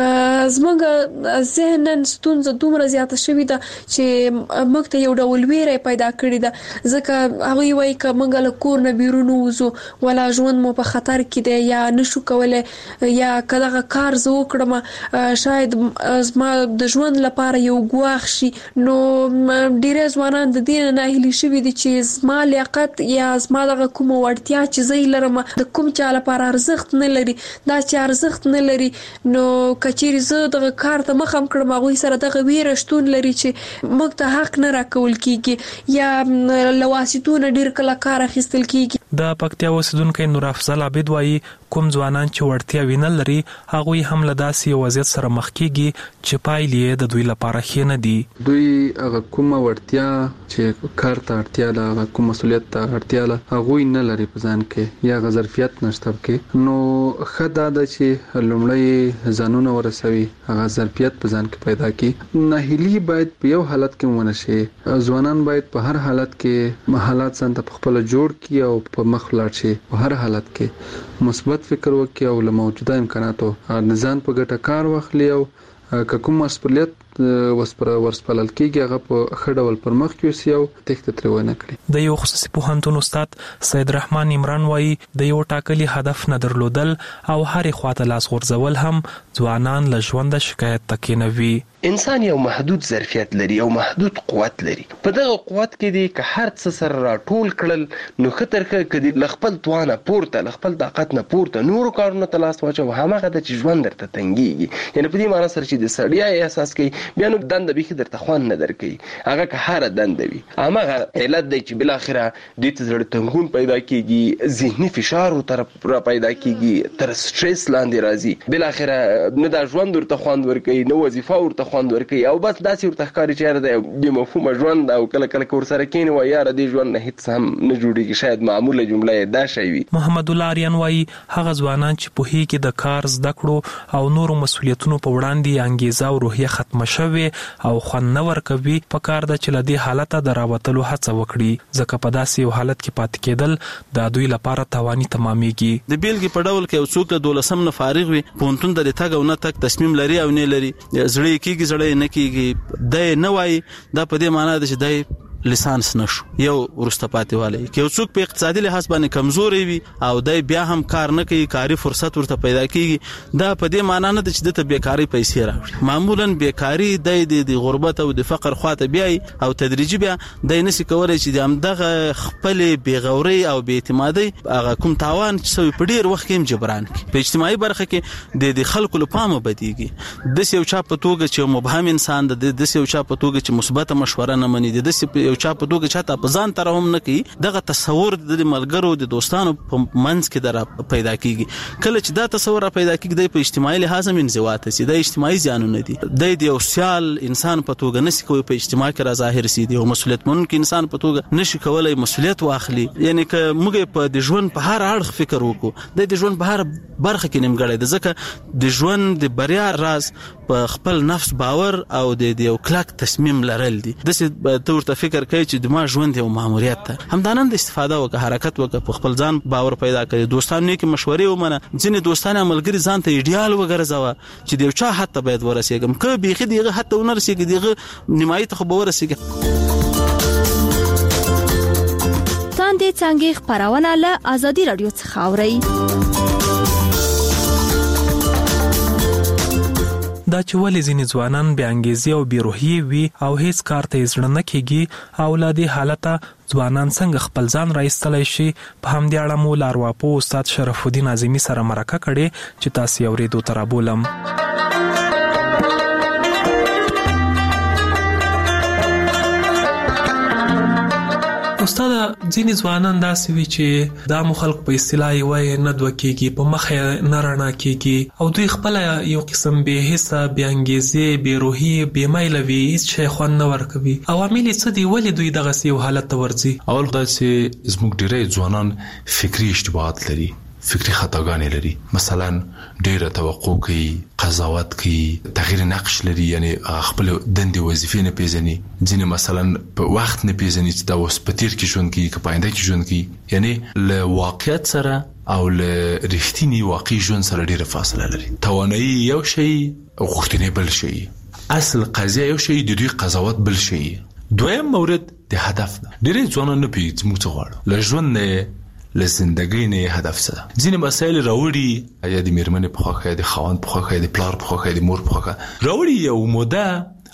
زموږ ذهنن ستونزه دومره زیاته شوې ده چې موږ ته یو ډول ویره پیدا کړې ده، ځکه هغه وایي چې موږ له کور نه بیرون وځو ولا ژوند مو په خطر کې دی یا نشو کولای، یا کله کار زه وکړم شاید زما د ژوند لپاره لپاره یو ګواښ شي. نو ډېر ځوانان د دې نه ناهیلي شوي دي چې زما لیاقت یا زما دغه کومه وړتیا چې زه یې لرم د کوم چا لپاره ارزښت نه لري. دا چې ارزښت نه لري نو که چیرې زه دغه کار ته مخ هم کړم هغوی سره دغه ویره شتون لري چې موږ ته حق نه راکول کیږي یا له واسطو نه ډېر کله کار اخیستل کیږي. د پکتیا اوسیدونکی نور افضل عابد وایي کوم ځوانان چې وړتیاوې نه لري هغوی هم له داسې یو وضعیت سره مخ کیږي چې پایلې یې د دوی لپاره ښې نه دي. دوی هغه کومه وړتیا چې کار ته اړتیا ده هغه کوم مسؤلیت ته اړتیا ده هغوی نه لري په ځان کې یا هغه ظرفیت نشته پکې. نو ښه دا ده چې لومړی ځانونه ورسوي هغه ظرفیت په ځان کې پیدا کړي. ناهیلي باید په یو حالت کې ونه شي. ځوانان باید په هر حالت کې حالات ځان ته خپل جوړ کړي او په مخ لاړ شي. په هر حالت کې مثبت فکر وکړي او له موجوده امکاناتو ځان په ګټه کار واخلي او که کوم مسؤلیت ورسپارل کېږي هغه په ښه ډول پر مخ یوسي او تېښته ترې ونه کړي. د یو خصوصي پوهنتون استاد سید رحمان عمران وایي د یو ټاکلي هدف نه درلودل او هرې خواته لاس غورځول هم ځوانان له ژونده شکایت ته کېنوي. انسان یو محدود ظرفیت لري او محدود قوت لري. په دغه قوت کې دی که هر څه سره راټول کړل نو ښه تر ښه که دی له خپل توانه پورته له خپل طاقت نه پورته نورو کارونو ته لاس واچو هماغه ده چې ژوند درته تنګېږي. یعنې په دې معنی سره چې د ستړیا احساس کوي بیا نو دنده بیخي درته خوند نه درکوي. هغه که هره دنده وي هماغه علت دی چې بالاخره دوی ته زړه تنګون پیدا کېږي ذهني فشار ورته را پیدا کېږي تر سټرس لاندې راځي. بالاخره نه دا ژوند ورته خوند ورکوي نه وظیفه ورته خوند ورکوي او بس داسې ورته ښکاري چې یاره د بې مفهومه ژوند او کله کله که ورسره کېني وایي یاره دې ژوند نه هېڅ هم نه جوړېږي. شاید معموله جمله یې دا شی وي. محمد الله آریان وایي هغه ځوانان چې پوهېږي د کار زده کړو او نورو مسؤلیتونو په وړاندې انګیزه او روحیه ختمه شوې او خوند نه ورکوي پکار ده چې له دې حالته د راوتلو هڅه وکړي ځکه په داسې یو حالت کې پاتې کېدل د دوی لپاره تاواني تمامېږي. د بیلګې په ډول کې یو څوک د دولسم نه فارغ وي پوهنتون ته د تګ او نه تګ تصمیم لري او نه لري زړه یې کېږي زړه یې نه کېږي دی نه وایي دا په دې معنا ده چې دی لیسانس نشو یو ورسته پاتې والی. که یو څوک په اقتصادي لحاظ باندې کمزوري وي او دی بیا هم کار نه کوي کاري فرصت ورته پیدا کېږي دا په دې معنا نه ده چې دته بیکاري پیسې راوړي. معمولا بیکاري دی د غربت او د فقر خواته بیایي او تدریجي بیا دی نشي کولی چې د همدغه خپلې بېغورۍ او بېاعتمادۍ هغه کوم تاوان چې سوی په ډېر وخت کې هم جبران کړي. په اجتماعي برخه کې د خلکو له پامه بدېږي. داسې یو چا په توګه چې مبهم انسان ده داسې یو چا په توګه چې مثبته مشوره نه مني داسې یو چا په توګه چاته په ځان تر هم نه کوي دغه تصور د ملګرو د دوستانو په منځ کې در پیدا کیږي. کله چې دا تصور پیدا کیږي په اجتماعي لحاظ هم انزوا ته سي د اجتماعي زیانونه دي. د یو سیال انسان په توګه نشي کوي په اجتماع کې را ظاهر سي دی او مسؤلیت منونکی انسان په توګه نشي کولای مسؤلیت واخلي. یعنی که موږ په د ژوند په هر اړخ فکر وکړو د ژوند په هر برخه کې نیمګړی ده ځکه د ژوند د بریا راز په خپل نفس باور او د یو کلک تصمیم لرل دي. داسې ته ورته فکر کوي چې د ما ژوند یو ماموریت ده همدانند استفاده وکړه حرکت وکړه په خپل ځان باور پیدا کړي دوستانو نیکې مشورې ومنه. ځینې دوستان ملګري ځان ته ایډیال وګرځوه چې د یو چا حد ته باید ورسېږم که بیخي دغه حد ته ونه رسېږي دغه نیمایي ته خو به ورسېږي. تاندې څانګې خپرونه له ازادي راډیو څخه اورئ. دا چې ولې ځینې ځوانان بې انګیزې او بې روحیې وي او هیڅ کار ته یې زړه نه کېږي او له دې حالته ځوانان څنګه خپل ځان راایستلی شي په همدې اړه مو له ارواپوه استاد شرف الدین اعظمي سره مرکه کړې چې تاسې یې اورېدو ته رابولم. استاد ځینې ځوانان داسې وي چې دا مو خلک په اصطلاح یې وایي نه دوه کېږي په مخ یې نه رڼا کېږي او دوی خپله یو قسم بې حسه بې انګیزې بې روحي بې میله وي هېڅ شی خوند نه ورکوي. عوامل یې څه دي ولې دوی دغسې یو حالت ته ورځي؟ اول خدای چې زموږ ډېری ځوانان فکري اشتباهات لري فکری خطاګانې لري. مثلا ډېره توقع کوي قضاوت کوي تغییر نقش لري یعنی خپل دندې وظیفې نه پیژني. ځینې مثلا په وخت نه پیژني چې دا اوس په تیر کې ژوند کوي که په آینده کې ژوند کوي. یعنی له واقعیت سره او له رښتیني واقعي ژوند سره ډېره فاصله لري. توانایي یو شی او غوښتنې بل شی. اصل قضیه یو شی د دوی قضاوت بل شی. دویم مورد د هدف ده. ډېری ځوانان نه پوهېږي موږ څه غواړو له ژوند نه له زندګۍ نه هدف څه ده. ځینې مسایل راوړي یا د میرمنې په خوښه یا د خاوند په خوښه یا د پلار په خوښه یا د مور په خوښه راوړي یو موده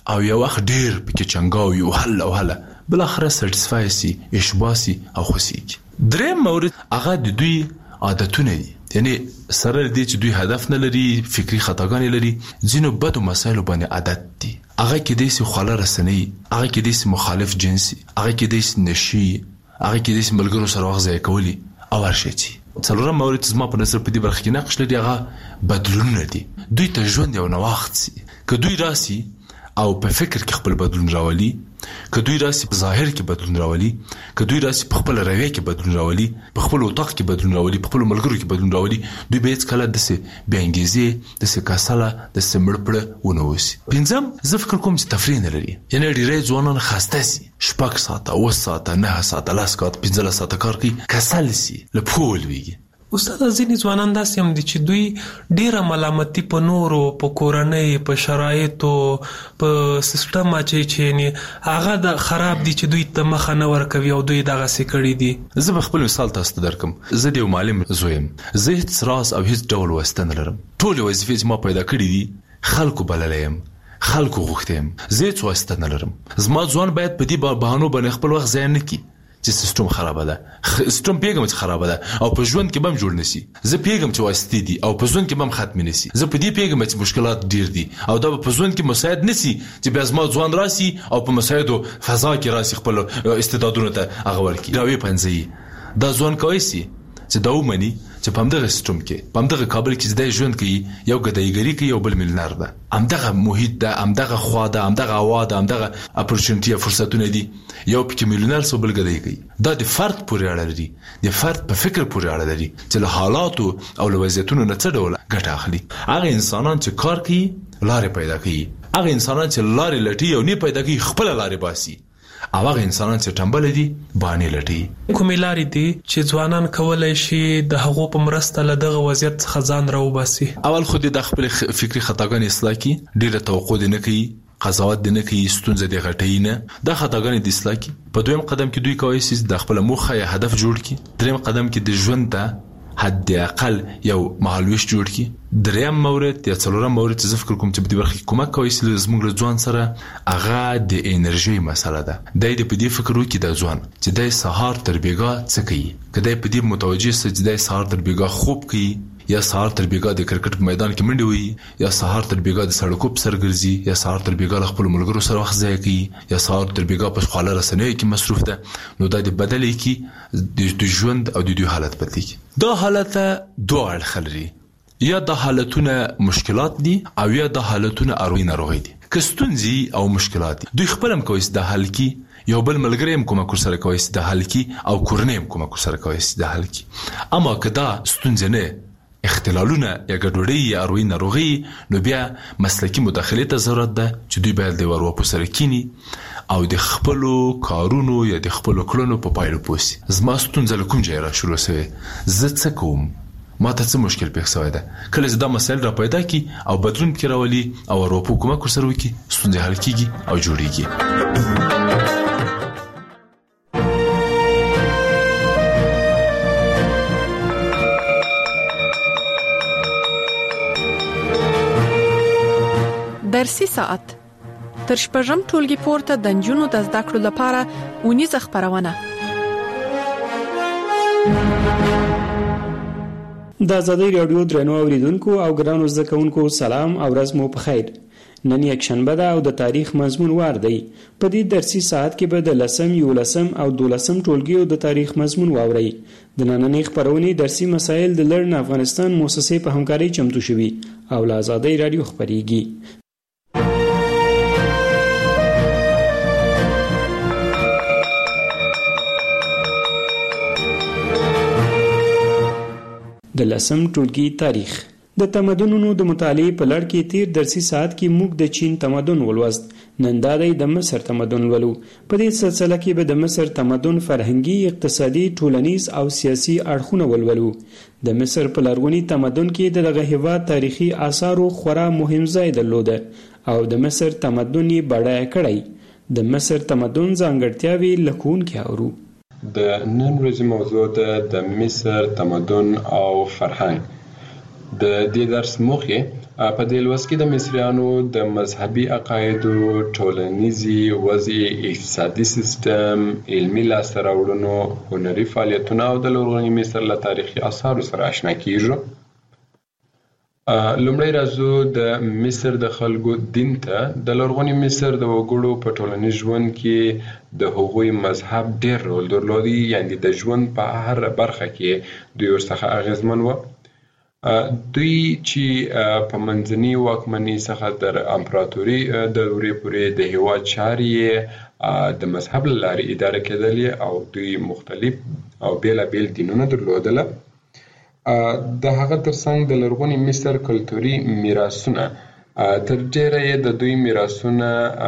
او یو وخت ډیر پکې چنګاو یو حل او حل بل اخر سټیسفای سي اشباسي او خوسيږي. دریم مورد هغه د دوی عادتونه دي، یعنی سره دې چې دوی هدف نه لري، فکری خطاګانې لري، ځینو بدو مسایلو باندې عادت دي. هغه کې د سي خاله رسنۍ، هغه کې د سي مخالف جنسي، هغه کې د سي نشي، هغه کې د سي ملګرو سره وخت ضایع کولی او ورشي. څلورم مورد زما په نظر په دې برخه کې نقش لري هغه بدلونونه دي. دوی ته ژوند یو نوښت سي، که دوی راسي او په فکر کې خپل بدلون راولي، که دوی راسي په ظاهر کې بدلون راولي، که دوی راسي په خپل رویه کې بدلون راولي، په خپل اتاق کې بدلون راولي، په خپل ملګرو کې بدلون راولي، دوی به هیڅ کله داسې بې انګیزې، داسې کاسله، داسې مړ پړه ونه اوسي. پنځم زه فکر کوم چې تفریح نه لري، یعنې ډېری ځوانان خسته سي، شپږ ساعته، اووه ساعته، نهه ساعته، لس ساعته، پنځلس ساعته کار کوي، کسل سي، له پښو ولوېږي. استاد ځینې ځوانان داسې هم دي چې دوی ډیره ملامتي په نورو، په کورنۍ، په شرایطو، په سیستم اچي چې هغه د خراب دي چې دوی ته مخه نه ورکوي او دوی دغسې کړي دي. زه به خپل مثال تاسو ته درکم. زه د یو معلم زوی یم، زه هیڅ راز او هیڅ ډول واسطه نه لرم. ټولې وظیفې چې ما پیدا کړي دي خلکو بللی یم، خلکو غوښتی یم، زه هیڅ واسطه نه لرم. زما ځوان باید په دې بهانو باندې خپل وخت ضایع نه کړي چې سیستم خرابه ده. سیستم پیغام چې خرابه ده او په ژوند کې بم جوړ نشي. زه پیغام چې واسطې دي او په ژوند کې بم ختم نشي. زه په دې پیغام چې مشکلات ډیر دي او دا په ژوند کې مساعد نشي چې بیا زما ځوان راسي او په مساعدو فضا کې راسي خپل استعدادونه ته هغه ورکړي. راوي پنځي دا ځوان کوي سي چې دا ومني چې په همدغه سیستم کې، په همدغه کابل کې چې دی ژوند کوي، یو ګدایګري کوي، یو بل میلیونر ده، همدغه محیط ده، همدغه خوا ده، همدغه هوا ده، همدغه اپورچونټي فرصتونه دي، یو پکې میلیونر سو بل ګدای کوي. دا د فرد پورې اړه لري، د فرد په فکر پورې اړه لري چې له حالاتو او له وضعیتونو نه څه ډول ګټه اخلي. هغه انسانان چې کار کوي لارې پیدا کوي، هغه انسانان چې لارې لټي او نه پیدا کوي خپل لارې باسي، او هغه انسانان چې ټمبل دي باندې لټي. کومې لارې دي چې ځوانان کولای شي د هغو په مرسته له دغه وضعیت څخه ځان راوباسي؟ اول خو د خپل فکری خطاګانې اصلاح کړي، ډېره توقع دې نه کوي، قضاوت دې نه کوي، ستونزه دې غټوي نه، دا خطاګانې دې اصلاح کړي. په دویم قدم کې دوی کولی شي د خپل موخه یا هدف جوړ کړي. دریم قدم کې د ژوند ته حد اقل یو مهالویش جوړ کړي. دریم مورد یا څلورم مورد چې زه فکر کوم چې په دې برخه کې کومک کوي چې زموږ له ځوان سره هغه د انرژي مسله ده. دی د په دې فکر وکړي د ځوان چې دی سهار تر بیګا څه کوي، که دی په دې متوجه سي چې دی سهار تر بیګا خوب کوي، یا سهار تر بیګا د کرکټ په میدان کې منډه وهي، یا سهار تر بیګا د سړکو په سر ګرځي، یا سهار تر بیګا له خپل ملګرو سره وخت ضایع کوي، یا سهار تر بیګا په خواله رسنیو کې مصروف ده، نو دا د بدلې کې د ژوند او د دوی حالت بدلېږي. دا حالت دوه اړخه لري، یا د حالتونه مشکلات دي او یا د حالتونه اروي ناروغي دي. که ستونزې او مشکلات دي دوی خپل هم کوي د حل کی، یو بل ملګری هم کومک سره کوي د حل کی، او کورنۍ هم کومک سره کوي د حل کی. اما که دا ستونزې نه اختلالونه یا ګډوډي یا اروي ناروغي، نو بیا مسلکی مداخله ته ضرورت ده چې دوی باید د ورو په سره کینی او د خپل کارونو یا د خپل کړنو په پایلو پوسی. زما ستونزه له کوم ځای را شروع شوه، زه څه کوم، ما ته څه مشکل پیښ شوی ده. کله چې دا مسایل را پیدا کی او بدلون پکې راولي او ورو په کومک سره وکړي، ستونزې حل کیږي او جوړیږي. درسي ساعت تر شپږم ټولګي پورته د نجونو د زده کړو لپاره ونیزه خبرونه. د آزادۍ رادیو درنو اوریدونکو او ګرانو زده کوونکو سلام او ورځ مو په خیر. نن یک شنبه ده او د تاریخ مضمون وار دی. په دې درسي ساعت کې به د لسم، یولسم او دولسم ټولګیو د تاریخ مضمون واورئ. د نننۍ خبرونې درسي مسایل د لرن افغانستان مؤسسې په همکارۍ چمتو شوي او له آزادۍ رادیو خبرېږي. د لسم ټولګي تاریخ. د تمدنونو د مطالعې په لړ کې تیر درسي ساعت کې موږ د چین تمدن ولوست. نن دا دی د مصر تمدن ولو. په دې سلسله کې به د مصر تمدن فرهنګي، اقتصادي، ټولنیز او سیاسي اړخونه ولولو. د مصر په لرغوني تمدن کې د دغه هیواد تاریخي آثارو خورا مهم ځای درلوده او د مصر تمدن یې بډایه کړی. د مصر تمدن ځانګړتیاوې له ښوونکي اورو. د نن ورځې موضوع ده د مصر تمدن او فرهنګ. د دې درس موخه په دې لوست کې د مصریانو د مذهبي عقایدو، ټولنیزي وضع، اقتصادي سیستم، علمي لاسته راوړنو، هنري فعالیتونو او د لرغوني مصر له تاریخي آثارو سره آشنا کیږو. لومړی راځو د مصر د خلکو دین ته. د لرغوني مصر د وګړو په ټولنیز ژوند کې د هغوی مذهب ډېر رول درلودي، یعنی د ژوند په هر برخه کې دوی ورڅخه اغیزمن و. دوی چې په منځني واکمنۍ څخه تر امپراتوري دورې پورې د هیواد چارې د مذهب له لارې اداره کېدلې او دوی مختلف او بېلابېل دینونه درلودله. د هغه ترڅنګ د لرغوني مصر کلتوري میراثونه تر ډېره یې د دوی میراثونه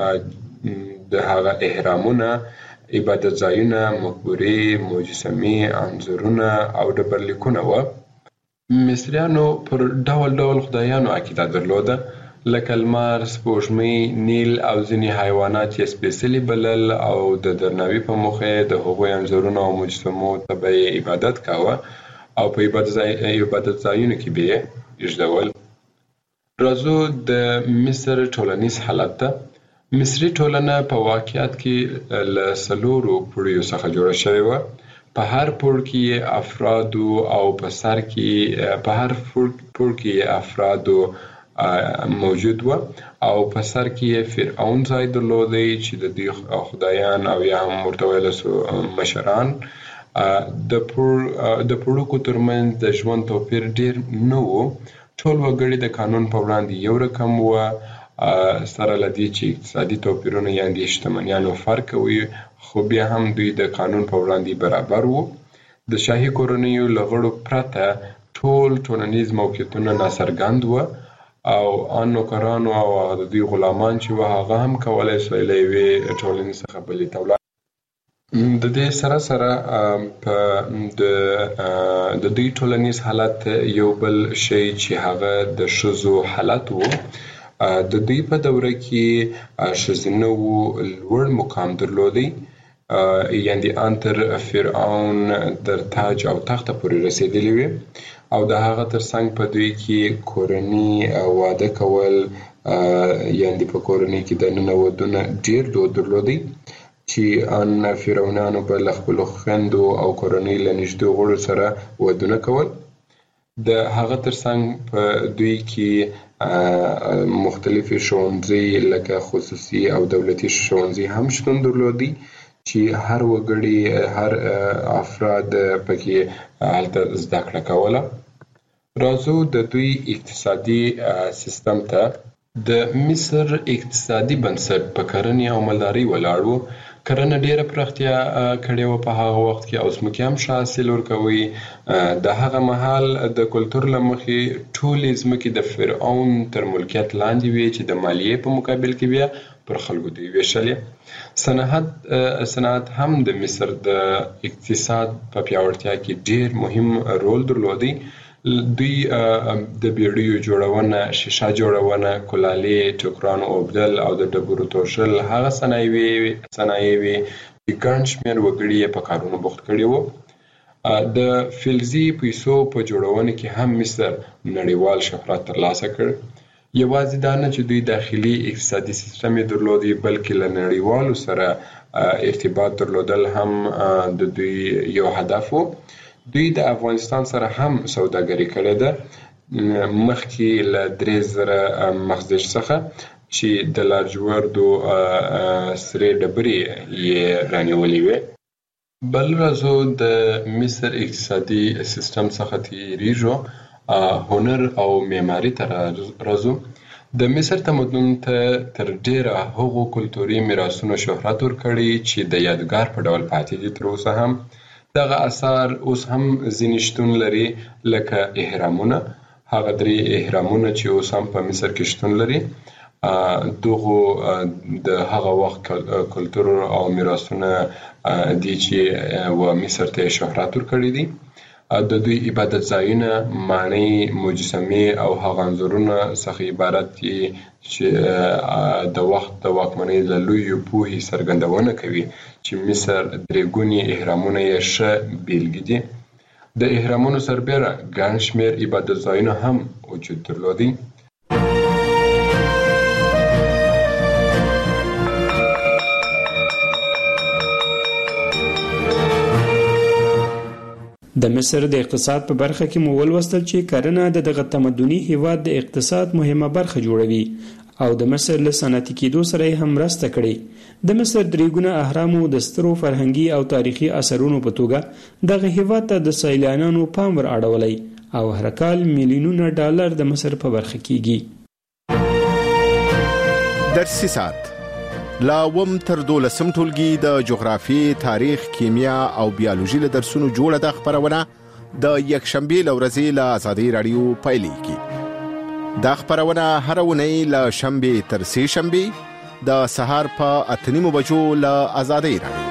د هغه اهرامونه، عبادت ځایونه، مقبرې، مجسمې، انځورونه او ډبرلیکونه وه. مصریانو پر ډول ډول خدایانو عقیده درلوده، لکه لمر، سپوږمۍ، نیل او ځینې حیوانات یې سپېڅلي بلل او د درناوي په موخه د هغوی انځورونو او مجسمو ته به یې عبادت کاوه او په عبادت ځایونو کې به یې ایږدول. راځو د مصر ټولنیز حالت ته. مصري ټولنه په واقعیت کې له څلورو پوړیو څخه جوړه شوې وه. په هر پوړ کې یې افرادو او په سر کې په هر پوړ کې یې افرادو موجود و او په سر کې یې فرعون ځای درلودی چې د دوی خدایان او یا هم ورته ویلی سو مشران. د پوړوکو ترمنځ د ژوند توپیر ډیر نه و. ټول وګړي د قانون په وړاندې یو رقم و، سره له دې چې اقتصادي توپیرونه یا د شتمنیانو فرق وي، خو بیا هم دوی د قانون په وړاندې برابر وو. د شاهي کورنیو له غړو پرته ټول ټولنیز موقعیتونه ناڅرګند وو او ان نوکرانو او د دوی غلامان چې وو هغه هم کولی سوی له یوې ټولنې څخه بلې ته ولاړ. د دې سره سره په د دوی ټولنیز حالت یو بل شی چې هغه د ښځو حالت وو. د دوی په دوره کې ښځینه وو لوړ مقام درلودی، یعنې ان تر فرعون در تاج او تخته پورې رسېدلې وې او د هغه ترڅنګ په دوی کې کورني واده کول، یعنې په کورنۍ کې دننه ودونه ډېر دود درلودی چې ان فرعونانو به له خپلو خویندو او کورنۍ له نږدې غړو سره ودونه کول. د هغه ترڅنګ په دوی کې مختلفې ښوونځي لکه خصوصي او دولتي ښوونځي هم شتون درلودي چې هر وګړي هر افراد پکې هلته زده کړه کوله. راځو د دوی اقتصادي سیستم ته. د مصر اقتصادي بنسټ په کرنې او مالدارۍ ولاړ و. کرنه ډیره پراختیا کړې وه په هغه وخت کې او ځمکې هم ښه حاصل ورکوي. د هغه مهال د کلتور له مخې ټولې ځمکې د فرعون تر ملکیت لاندې وې چې د مالیې په مقابل کې بیا پر خلکو دوی ویشلې. صنعت صنعت هم د مصر د اقتصاد په پیاوړتیا کې ډیر مهم رول درلودی. دوی د بیړیو جوړونه، شیشه جوړونه، کلالې، ټوکرانو اوبدل او د ډبرو توشل هغه صنایع وې چې ګڼ شمېر وګړي یې په کارونو بوخت کړي وو. د فلزي پیسو په جوړونه کې هم مصر نړیوال شهرت ترلاسه کړ. یوازې دا نه چې دوی داخلي اقتصادي سیستم یې درلودی، بلکې له نړیوالو سره ارتباط درلودل هم د دوی یو هدف و. دوی د افغانستان سره هم سوداګري کړې ده، مخکې له درې زره مخزن څخه چې د لاجوردو سرې ډبرې یې رانیولې وې. بل راځو د مصر اقتصادي سیستم څخه تیریږو، هنر او معماري ته راځو. د مصر تمدن ته تر ډیره هغو کلتوري میراثونو شهرت ورکړی چې د یادګار په ډول پاتې دي تر اوسه هم. دغه اثار اوس هم ځینې شتون لري، لکه اهرامونه، هغه درې اهرامونه چې اوس هم په مصر کې شتون لري. دغو د هغه وخت کلتور او میراثونه دي چې و مصر ته شهرت ورکړی دي. د دوی عبادت ځایونه، ماڼۍ، مجسمې او هغه انځورونه څخه عبارت دي چې د وخت د واکمنۍ له لویو پوهې څرګندونه کوي چې مصر درې ګوني اهرامونه یې ښه بیلګې دي. د اهرامونو سربیره ګڼ شمېر عبادت ځایونه هم وجود درلودي. د مصر د اقتصاد په برخه کې مو ولوستل چې کرنه د دغه تمدني هیواد د اقتصاد مهمه برخه جوړوي او د مصر له صنعتي کېدو سره یې هم مرسته کړې. د مصر درې ګونه اهرامو د سترو فرهنګي او تاریخي اثرونو په توګه دغه هیواد ته د سیلانیانو پام ور اړولی او هر کال میلیونونه ډالر د مصر په برخه کیږي. درسي سات لا وم تر دولسم ټولګي د جغرافي، تاریخ، کیمیا او بیولوژي له درسونو جوړه د خبرونه د یکشنبه لورځي له آزادي رادیو پایلیږي. دا خبرونه هر ونی له شنبه تر سه شنبه د سهار په اتنیمو بجو له آزادي رادیو.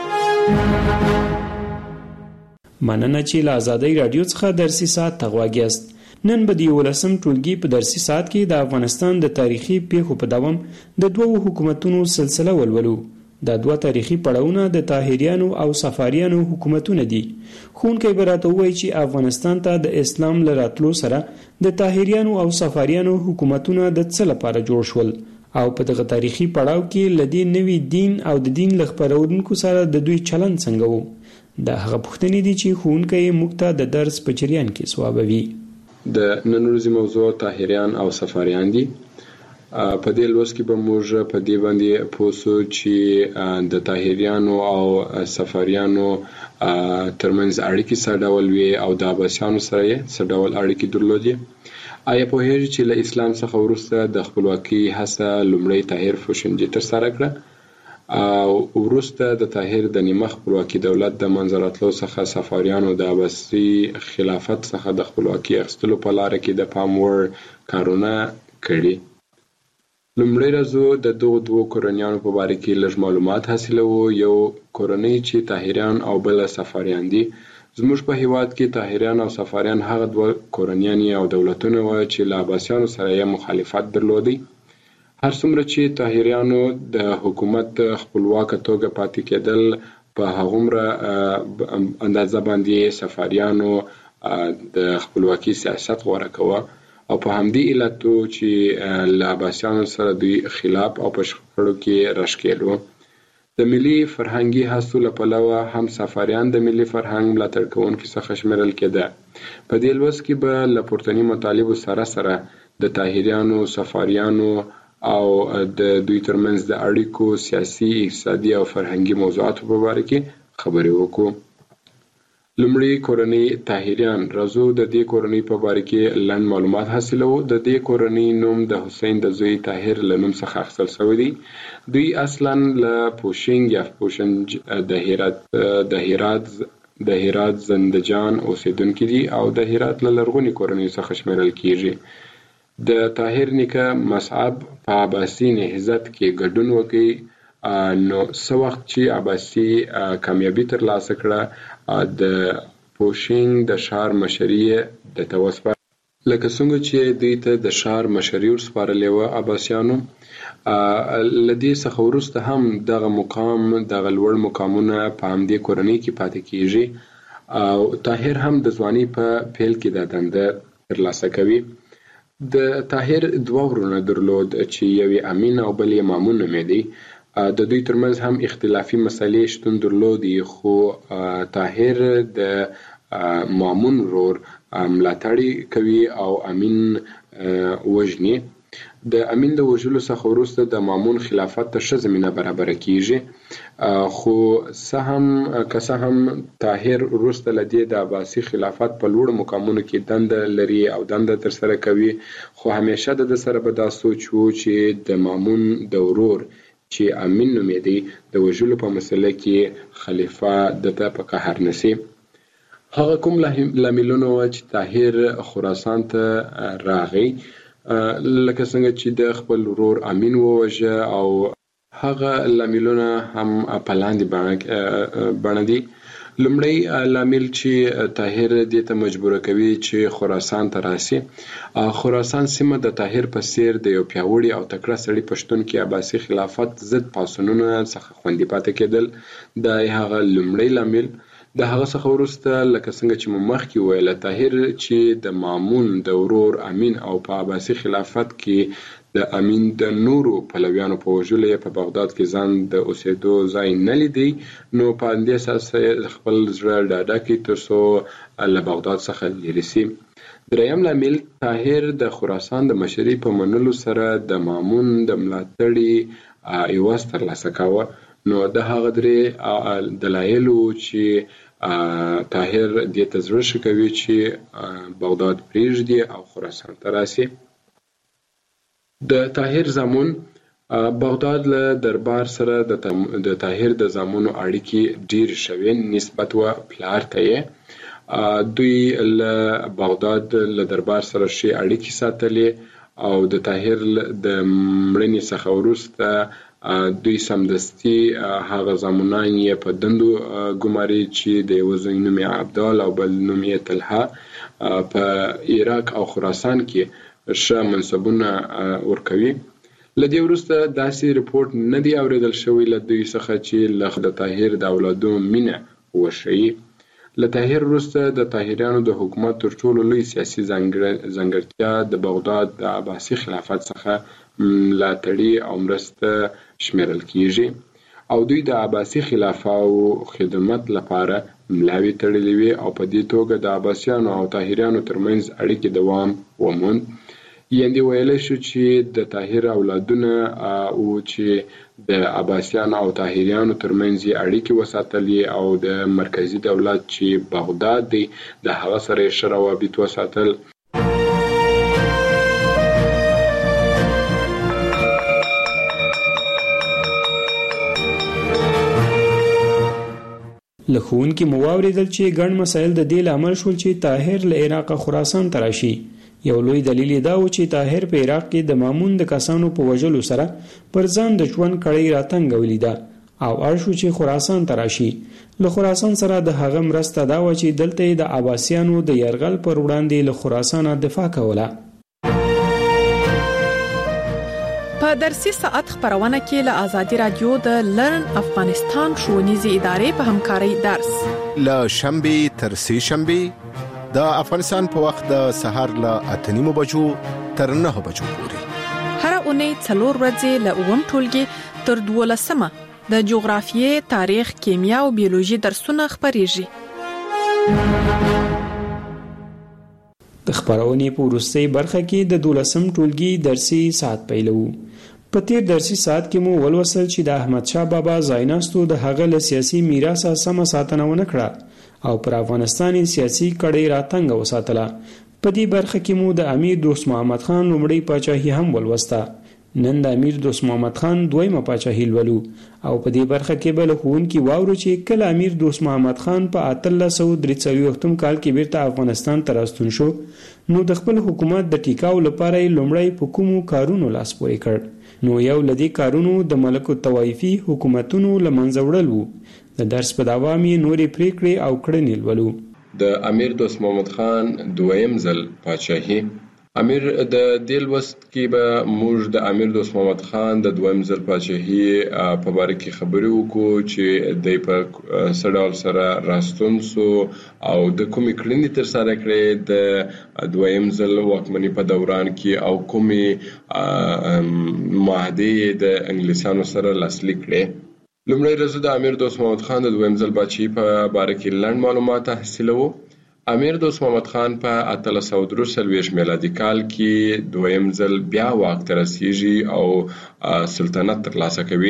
مننه چې له آزادي رادیو څخه درسي سات تغواګیست. نن به د یولسم ټولګي په درسي سات کې د افغانستان د تاریخي پیښو په دوام د دوو حکومتونو سلسله ولولو. دا دوه تاریخي پړاوونه د طاهریانو او صفاریانو حکومتونه دي. ښوونکی به راته ووایي چې افغانستان ته د اسلام له راتلو سره د طاهریانو او صفاریانو حکومتونه د څه لپاره جوړ شول او په دغه تاریخي پړاو کې له دې نوي دین او د دین له خپرونکو سره د دوی چلند څنګه و. دا هغه پوښتنې دي چې ښوونکی موږ ته د درس په جریان کې ځوابوي. د نن ورځې موضوع طاهریان او صفاریان دي. په دې لوست کې به موږ په دې باندې پوه شو چې د طاهریانو او صفاریانو ترمنځ اړیکې څه ډول وي او د عباسیانو سره یې څه ډول اړیکې درلودې. آیا پوهیږئ چې له اسلام څخه وروسته د خپلواکۍ هڅه لومړی طاهر فوشنجي ترسره کړه او وروسته د طاهر د نیمه خپلواکي دولت د منځه راتلو څخه صفاریانو د عباسي خلافت څخه د خپلواکۍ اخیستلو په لاره کې د پام وړ کارونه کړي. لومړی راځو د دغو دوو کورنیانو په باره کې لږ معلومات حاصلوو. یو کورنۍ چې طاهریان او بل صفاریان دي. زموږ په هیواد کې طاهریان او صفاریان هغه دوه کورنیان او دولتونه و چې له عباسیانو سره یې مخالفت درلودی. هر څومره چې طاهریانو د حکومت خپلواکه توګه پاتې کېدل په هغومره اندازه باندې صفاریانو د خپلواکي سیاست غوره کوه او په همدې علتو چې له عباسیانو سره دوی خلاف او په شخړو کې راښکېلو. د ملي فرهنګي هڅو له پلوه هم صفاریان د ملي فرهنګ ملاتړ کوونکي څخه شمیرل کېده. په دې لوست کې به له پورتني مطالبو سره سره د طاهریانو، صفاریانو او د دوی ترمنځ د اړیکو سیاسي، اقتصادي او فرهنګي موضوعاتو په باره کې خبرې وکړو. لومړی کورنۍ طاهریان. راځو د دې کورنۍ په باره کې لنډ معلومات حاصلوو. د دې کورنۍ نوم د حسین د زوی طاهر له نوم څخه اخیستل شوی دی. دوی اصلا له پوشنګ یا پوشنج د هرات د هرات د هرات زندجان اوسیدونکي دي او د هرات له لرغوني کورنۍ څخه شمیرل کیږي. د طاهر نیکه مصعب په عباسي نهضت کې ګډون وکړي. نو څه وخت چې عباسي کامیابي ترلاسه کړه د پوشنګ د ښار مشري د توسپه لکه څنګه چې دوی ته د ښار مشري ورسپارلې وه عباسیانو. له دې څخه وروسته هم دغه مقام دغه لوړ مقامونه په همدې کورنۍ کې پاتې کیږي او طاهر هم د ځوانۍ په پیل کې دا دنده ترلاسه کوي. د طاهر دوه ورونه درلود چې یو یې امین او بل یې مامون نومېدی. د دوی ترمنځ هم اختلافي مسلې شتون درلودي خو طاهر د مامون ورور ملاتړ کوي او امین وژني. د امین د وژلو څخه وروسته د مامون خلافت ته ښه زمینه برابره کیږي خو څه هم که څه هم طاهر وروسته له دې د عباسي خلافت په لوړو مقامونو کې دنده لري او دنده ترسره کوي خو همیشه د ده سره به دا سوچ و چې د مامون د ورور چې امین نومېدی د وژلو په مسله کې خلیفه دته په قهر نسی. هغه کوم لاملونه و چې طاهر خراسان ته راغی لکه څنګه چې د خپل ورور امین ووژه او هغه لاملونه هم په لاندې بڼه دي. لومړی لامل چې طاهر دې ته مجبوره کوي چې خراسان ته راسي. خراسان سیمه د طاهر په څیر د یو پیاوړي او تکړه سړي په شتون کې عباسي خلافت ضد پاڅونونو څخه خوندي پاتې کېدل. دا هغه لومړی لامل. د هغه څخه وروسته لکه څنګه چې مو مخکې ویله طاهر چې د مامون د ورور امین او په عباسي خلافت کې د امین د نورو پلویانو په وژلو یې په بغداد کې ځان د اوسېدو ځای نه لیدی، نو په همدې اساس خپل زړه ډاډه کړي تر څو له بغداد څخه لرې سي. دریم لامل طاهر د خراسان د مشرۍ په منلو سره د مامون د ملاتړي عوض ترلاسه کاوه. نو د هغه درې دلایلو چې طاهر دې ته زړه ښه کوي چې بغداد پرېږدي او خراسان ته راسي. د طاهر زامن بغداد له دربار سره د طاهر د زامنو اړیکې ډېرې شوې نسبت و پلار ته یې. دوی له بغداد له دربار سره ښې اړیکې ساتلې او د طاهر د مړینې څخه وروسته دوی سمدستي هغه زامنان یې په دندو ګماري چې د یوه زوی نوم یې عبدال او بل نوم یې طلحه په عراق او خراسان کې ښه منصبونه ورکوي. له دې وروسته داسې رپورټ نه دی اورېدل شوی له دوی څخه چې له د طاهر د اولادو مینه وښیي. له طاهر وروسته د طاهریانو د حکومت تر ټولو لوی سیاسي ځانګړتیا د بغداد د عباسي خلافت څخه ملاتړي او مرسته شمیرل کیږي او دوی د عباسي خلافاو خدمت لپاره ملاوي تړلې وي او په دې توګه د عباسیانو او طاهریانو ترمنځ اړیکې دوام وموند. یعنې ویلی شو چې د طاهر اولادونه او چې د عباسیانو او طاهریانو ترمنځ یې اړیکې وساتلې او د مرکزي دولت چې بغداد دی د هغه سره یې ښه روابط وساتل. له ښوونکي مو واورېدل چې ګڼ مسایل د دې لامل شول چې طاهر له عراقه خراسان ته راشي. یو لوی دلیل یې دا و چې طاهر په عراق کې د مامون د کسانو په وژلو سره پر ځان د ژوند کړۍ راتنګ ولیده او اړ شو چې خراسان ته راشي. له خراسان سره د هغه مرسته دا و چې دلته یې د عباسیانو د یرغل پر وړاندې له خراسانه دفاع کوله. په درسي ساعت خبرونه کې له آزادي رادیو د لرن افغانستان ښوونیزې ادارې په همکارۍ درس له شنبې تر سه شنبې د افغانستان په وخت د سهار له اته نیمو بجو تر نه بجو پورې هر اونۍ څلور ورځې له اووم ټولګي تر دولسمه د جغرافیې، تاریخ، کیمیا او بیولوژي درسونه خبرېږي. د خبرونې په وروستۍ برخه کې د دولسم ټولګي درسي ساعت پیلو. په تیر درسي ساعت کې مو ولوسل چې د احمد شاه بابا ځایناستو د هغه له سیاسي میراثه سمه ساتنه ونه کړه او پر افغانستان سیاسي کړۍ راتنګ وساتله. په دې برخه کې مو د امیر دوست محمد خان لومړی پاچاهي هم ولوسته. نن د امیر دوست محمد خان دویمه پاچاهي لولو او په دې برخه کې به له ښوونکي واورو چې کله امیر دوست محمد خان په اتلس سوه درې څلوېښتم کال کې بیرته افغانستان ته راستون شو نو د خپل حکومت د ټیکاو لپاره یې لومړی په کومو کارونو لاس پورې کړ. نو یو له دې کارونو د ملک الطوایفي حکومتونو له منځه وړل وو. د درس په دوام یې نورې پریکړې او کړنې لولو. د امیر دوست محمد خان دویم ځل پاچاهي. امیر د دې لوست کې به موږ د امیر دوست محمد خان د دویم ځل پاچاهي په باره کې خبرې وکړو چې دی په څه ډول سره راستون سو او د کومې کړنې ترسره کړې د دویم ځل واکمنۍ په دوران کې او کومې معاهدې د انګلیسانو سره لاسلیک کړې. لومړی ورځ د امیر دوست محمد خان د دویم ځل پاچاهي په باره کې لنډ معلومات حاصلوو. امیر دوست محمد خان په اتلس سوه درې څلوېښت میلادي کال کې دویم ځل بیا واک ته رسیږي او سلطنت ترلاسه کوي.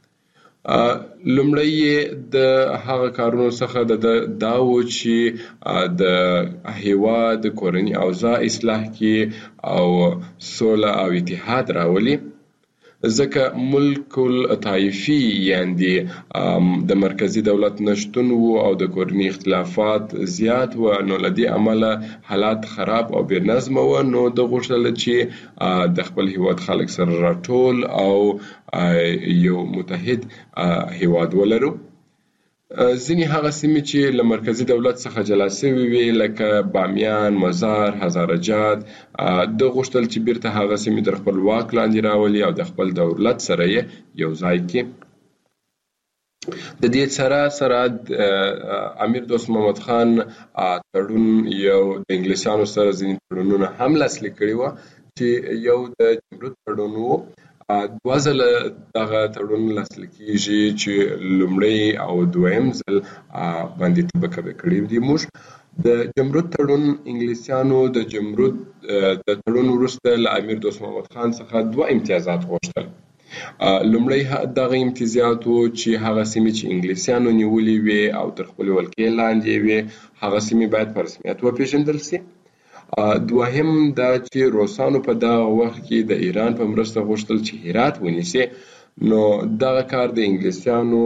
لومړی د هغه کارونو څخه د دا و چې د هیواد کورني اوضاع اصلاح کړي او سوله او اتحاد راولي، ځکه ملک الطایفي یعنی د مرکزی دولت نشتون وو او د کورني اختلافات زیات و، نو له دې امله حالات خراب او بې نظمه و. نو د غوښتل چې د خپل هیواد خلک سره راټول او یو متحد هیواد ولرو. ځینې هغه سیمې چې له مرکزي دولت څخه جلا شوې وې لکه بامیان، مزار، هزارجات، د غوښتل چې بیرته هغه سیمې تر خپل واک لاندې راولي او د خپل دولت سره یې یو ځای کړي. د دې سره سره امیر دوست محمد خان تړون یو د انګلیسانو سره ځینې تړونونه هم لاسلیک کړي وو چې یو د جمرود تړون وو. دوه ځله دغه تړون لاسلیک کېږي چې لومړی او دویم ځل باندې طبقه کړي دي. موږ د جمرود تړون انګلیسانو د جمرود د تړون وروسته له امیر دوست محمد خان څخه دوه امتیازات غوښتل. لومړی دغه امتیازات وو چې هغه سیمې چې انګلیسانو نیولې وي او تر خپل ولکې لاندې وي هغه سیمې باید په رسمیت وپېژندل سي. دوهم دا چې روسانو په دغه وخت کې د ایران په مرسته غوښتل چې هرات ونیسي، نو دغه کار د انګلیسانو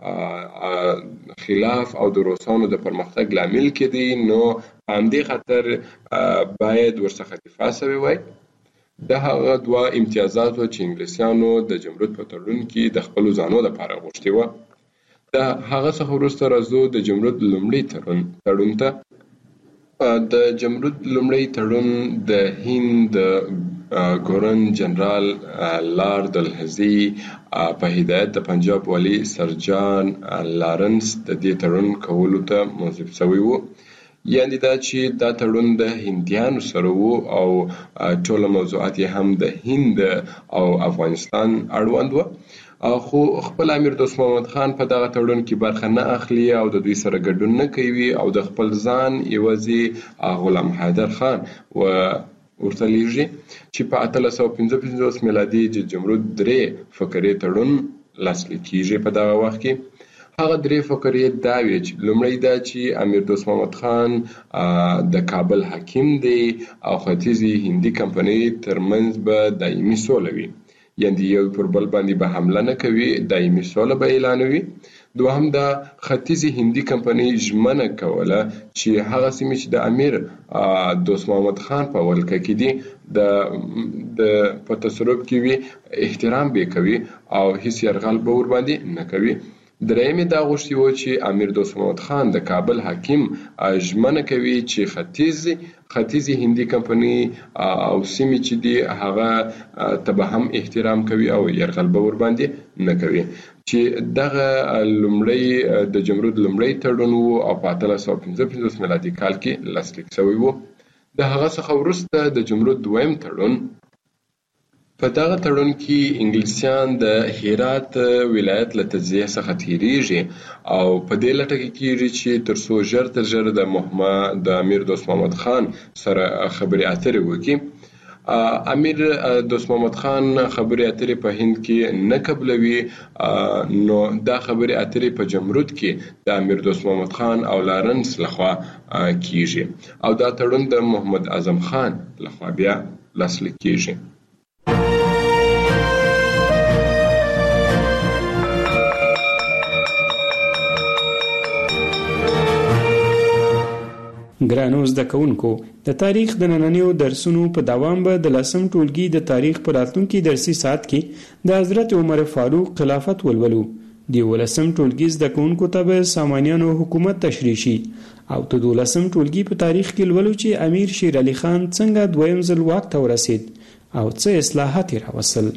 خلاف او د روسانو د پرمختګ لامل کېدی، نو همدې خاطر باید ورڅخه دفاع سوی وای. د هغه دوه امتیازات و چې انګلیسانو د جمرود په تړون کې د خپلو ځانو لپاره غوښتي وه. د هغه څخه وروسته راځو د جمرود لومړي تړون ته. د جمرود لومړی تړون د هند د ګورن جنرال لارد الهزي په هدایت د پنجاب والي سرجان لارنس د دې تړون کولو ته موظف شوی و. یعنې دا چې دا تړون د هندیانو سره و او ټوله موضوعات یې هم د هند او افغانستان اړوند و، خو خپل امیر دوست محمد خان په دغه تړون کې برخه نه اخلي او د دوی سره ګډون نه کوي او د خپل ځان یوازې غلام حیدر خان و ورته لیږي چې په اتلس سوه پنځه پنځوس میلادي د جمرود درې فقرې تړون لاسلیک کېږي. په دغه وخت کې هغه درې فقرې دا وې چې لومړی دا چې امیر دوست محمد خان د کابل حاکم دی او ختیځې هندي کمپنۍ ترمنځ به دایمي سوله وي، یعنې یو پر بل باندې به حمله نه کوي، دایمي سوله به اعلانوي. دوهم دا ختیځې هندي کمپنۍ ژمنه کوله چې هغه سیمې چې د امیر دوست محمد خان په ولکه کې دي د په تصرف کې وي احترام به کوي او هیڅ یرغل به ورباندې نه کوي. درېیم دا غوښتي و چې امیر دوست محمد خان د کابل حاکم ژمنه کوي چې ختیځ ختیځې هندي کمپنۍ او سیمې چې دي هغه ته به هم احترام کوي او یرغل به ورباندې نه کوي. چې دغه لومړی د جمرود لومړی تړون و او په اتلس سوه پنځه پنځوس میلادي کال کې لاسلیک شوی و. د هغه څخه وروسته د جمرود دویم تړون. په دغه تړون کې انګلیسیان د هرات ولایت له تجزیه څخه تیریږي او په دې لټه کې کېږي چې تر څو ژر تر ژره د محمد د امیر دوست محمد خان سره خبرې اترې وکړي. امیر دوست محمد خان خبرې اترې په هند کې نه قبلوي، نو دا خبرې اترې په جمرود کې د امیر دوست محمد خان او لارنس لخوا کېږي او دا تړون د محمد اعظم خان لخوا بیا لاسلیک کېږي. ګرانو زده کوونکو، د تاریخ د نننیو درسونو په دوام به د لسم ټولګي د تاریخ په راتلونکي درسي ساعت کې د حضرت عمر فاروق خلافت ولولو. د یولسم ټولګي زده کوونکو ته به سامانیانو حکومت تشریح شي او د دولسم ټولګي په تاریخ کې لولو چې امیر شیر علي خان څنګه دویم ځل واک ته ورسید او څه اصلاحات یې راوستل.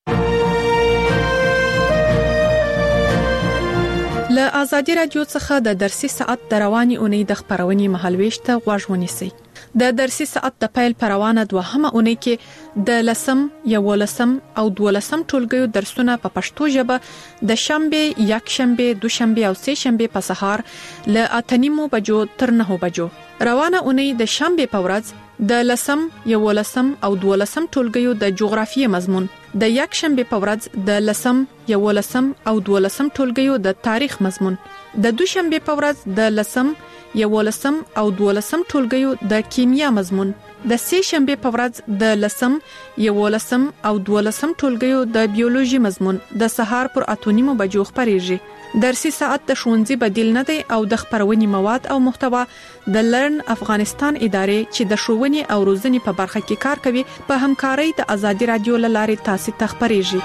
له آزادي رادیو څخه د درسي ساعت د رواني اونۍ د خبرونې مهالويش ته غوږ ونیسئ. د درسي ساعت د پیل پروانه دوهمه اونۍ کې د لسم، یولسم او دولسم ټولګیو درسونه په پښتو ژبه د شنبه، یک شنبه، دوشنبه او سه شنبه په سهار له اتنیمو بجو تر نهو بجو. روانه اونۍ د شنبه په ورځ د لسم، یولسم او دولسم ټولګیو د جغرافیې مضمون، د یک شنبه په ورځ د لسم، یولسم او دولسم ټولګیو د تاریخ مضمون، د دوشنبه په ورځ د لسم، یولسم او دولسم ټولګیو د کیمیا مضمون، د سه شنبه په ورځ د لسم، یولسم او دولسم ټولګیو د بیولوژي مضمون د سهار پر اتونیمو بجو خبريږي. درسي ساعت د ښوونځي بدیل نه دی او د خبرونې مواد او محتوا د لرن افغانستان ادارې چې د ښوونې او روزنې په برخه کې کار کوي په همکارۍ د آزادي رادیو لارې تاسو ته خبريږي.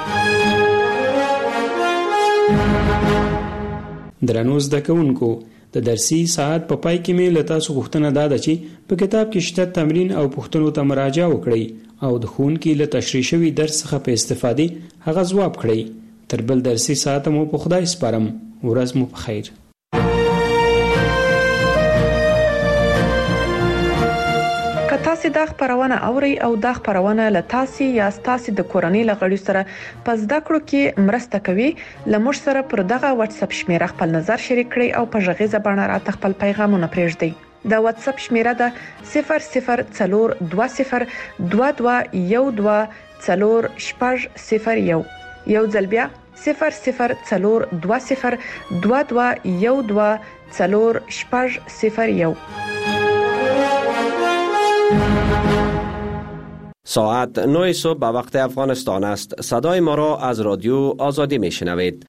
درنو زده کوونکو، د درسي ساعت په پای کې مې له تاسو غوښتنه ده چې په کتاب کې شته تمرین او پوښتنو ته مراجعه وکړئ او د ښوونکي له تشریح شوي درس څخه په استفادې هغه ځواب کړئ. تر بل درسي ساعت مو په خدای سپارم. ورځ مو په خیر. که تاسو دا خبرونه اوري او دا خبرونه له تاسو یا تاسو د کورنۍ لغړی سره پس د کړو کې مرسته کوي لمر سره پر دغه واتس اپ شمیره خپل نظر شریک کړئ او په ژغه زبانه را خپل پیغامونه پرېږدئ. د واتس اپ شمیره ده صفر صفر څلور دوه صفر دوه دوه یو دوه څلور شپږ صفر یو یو ځل بیا صفر صفر څلور دوه صفر دوه دوه یو دوه څلور شپږ صفر یو. ساعت نه صبح به وقت افغانستان است. صدای ما را از رادیو آزادی میشنوید.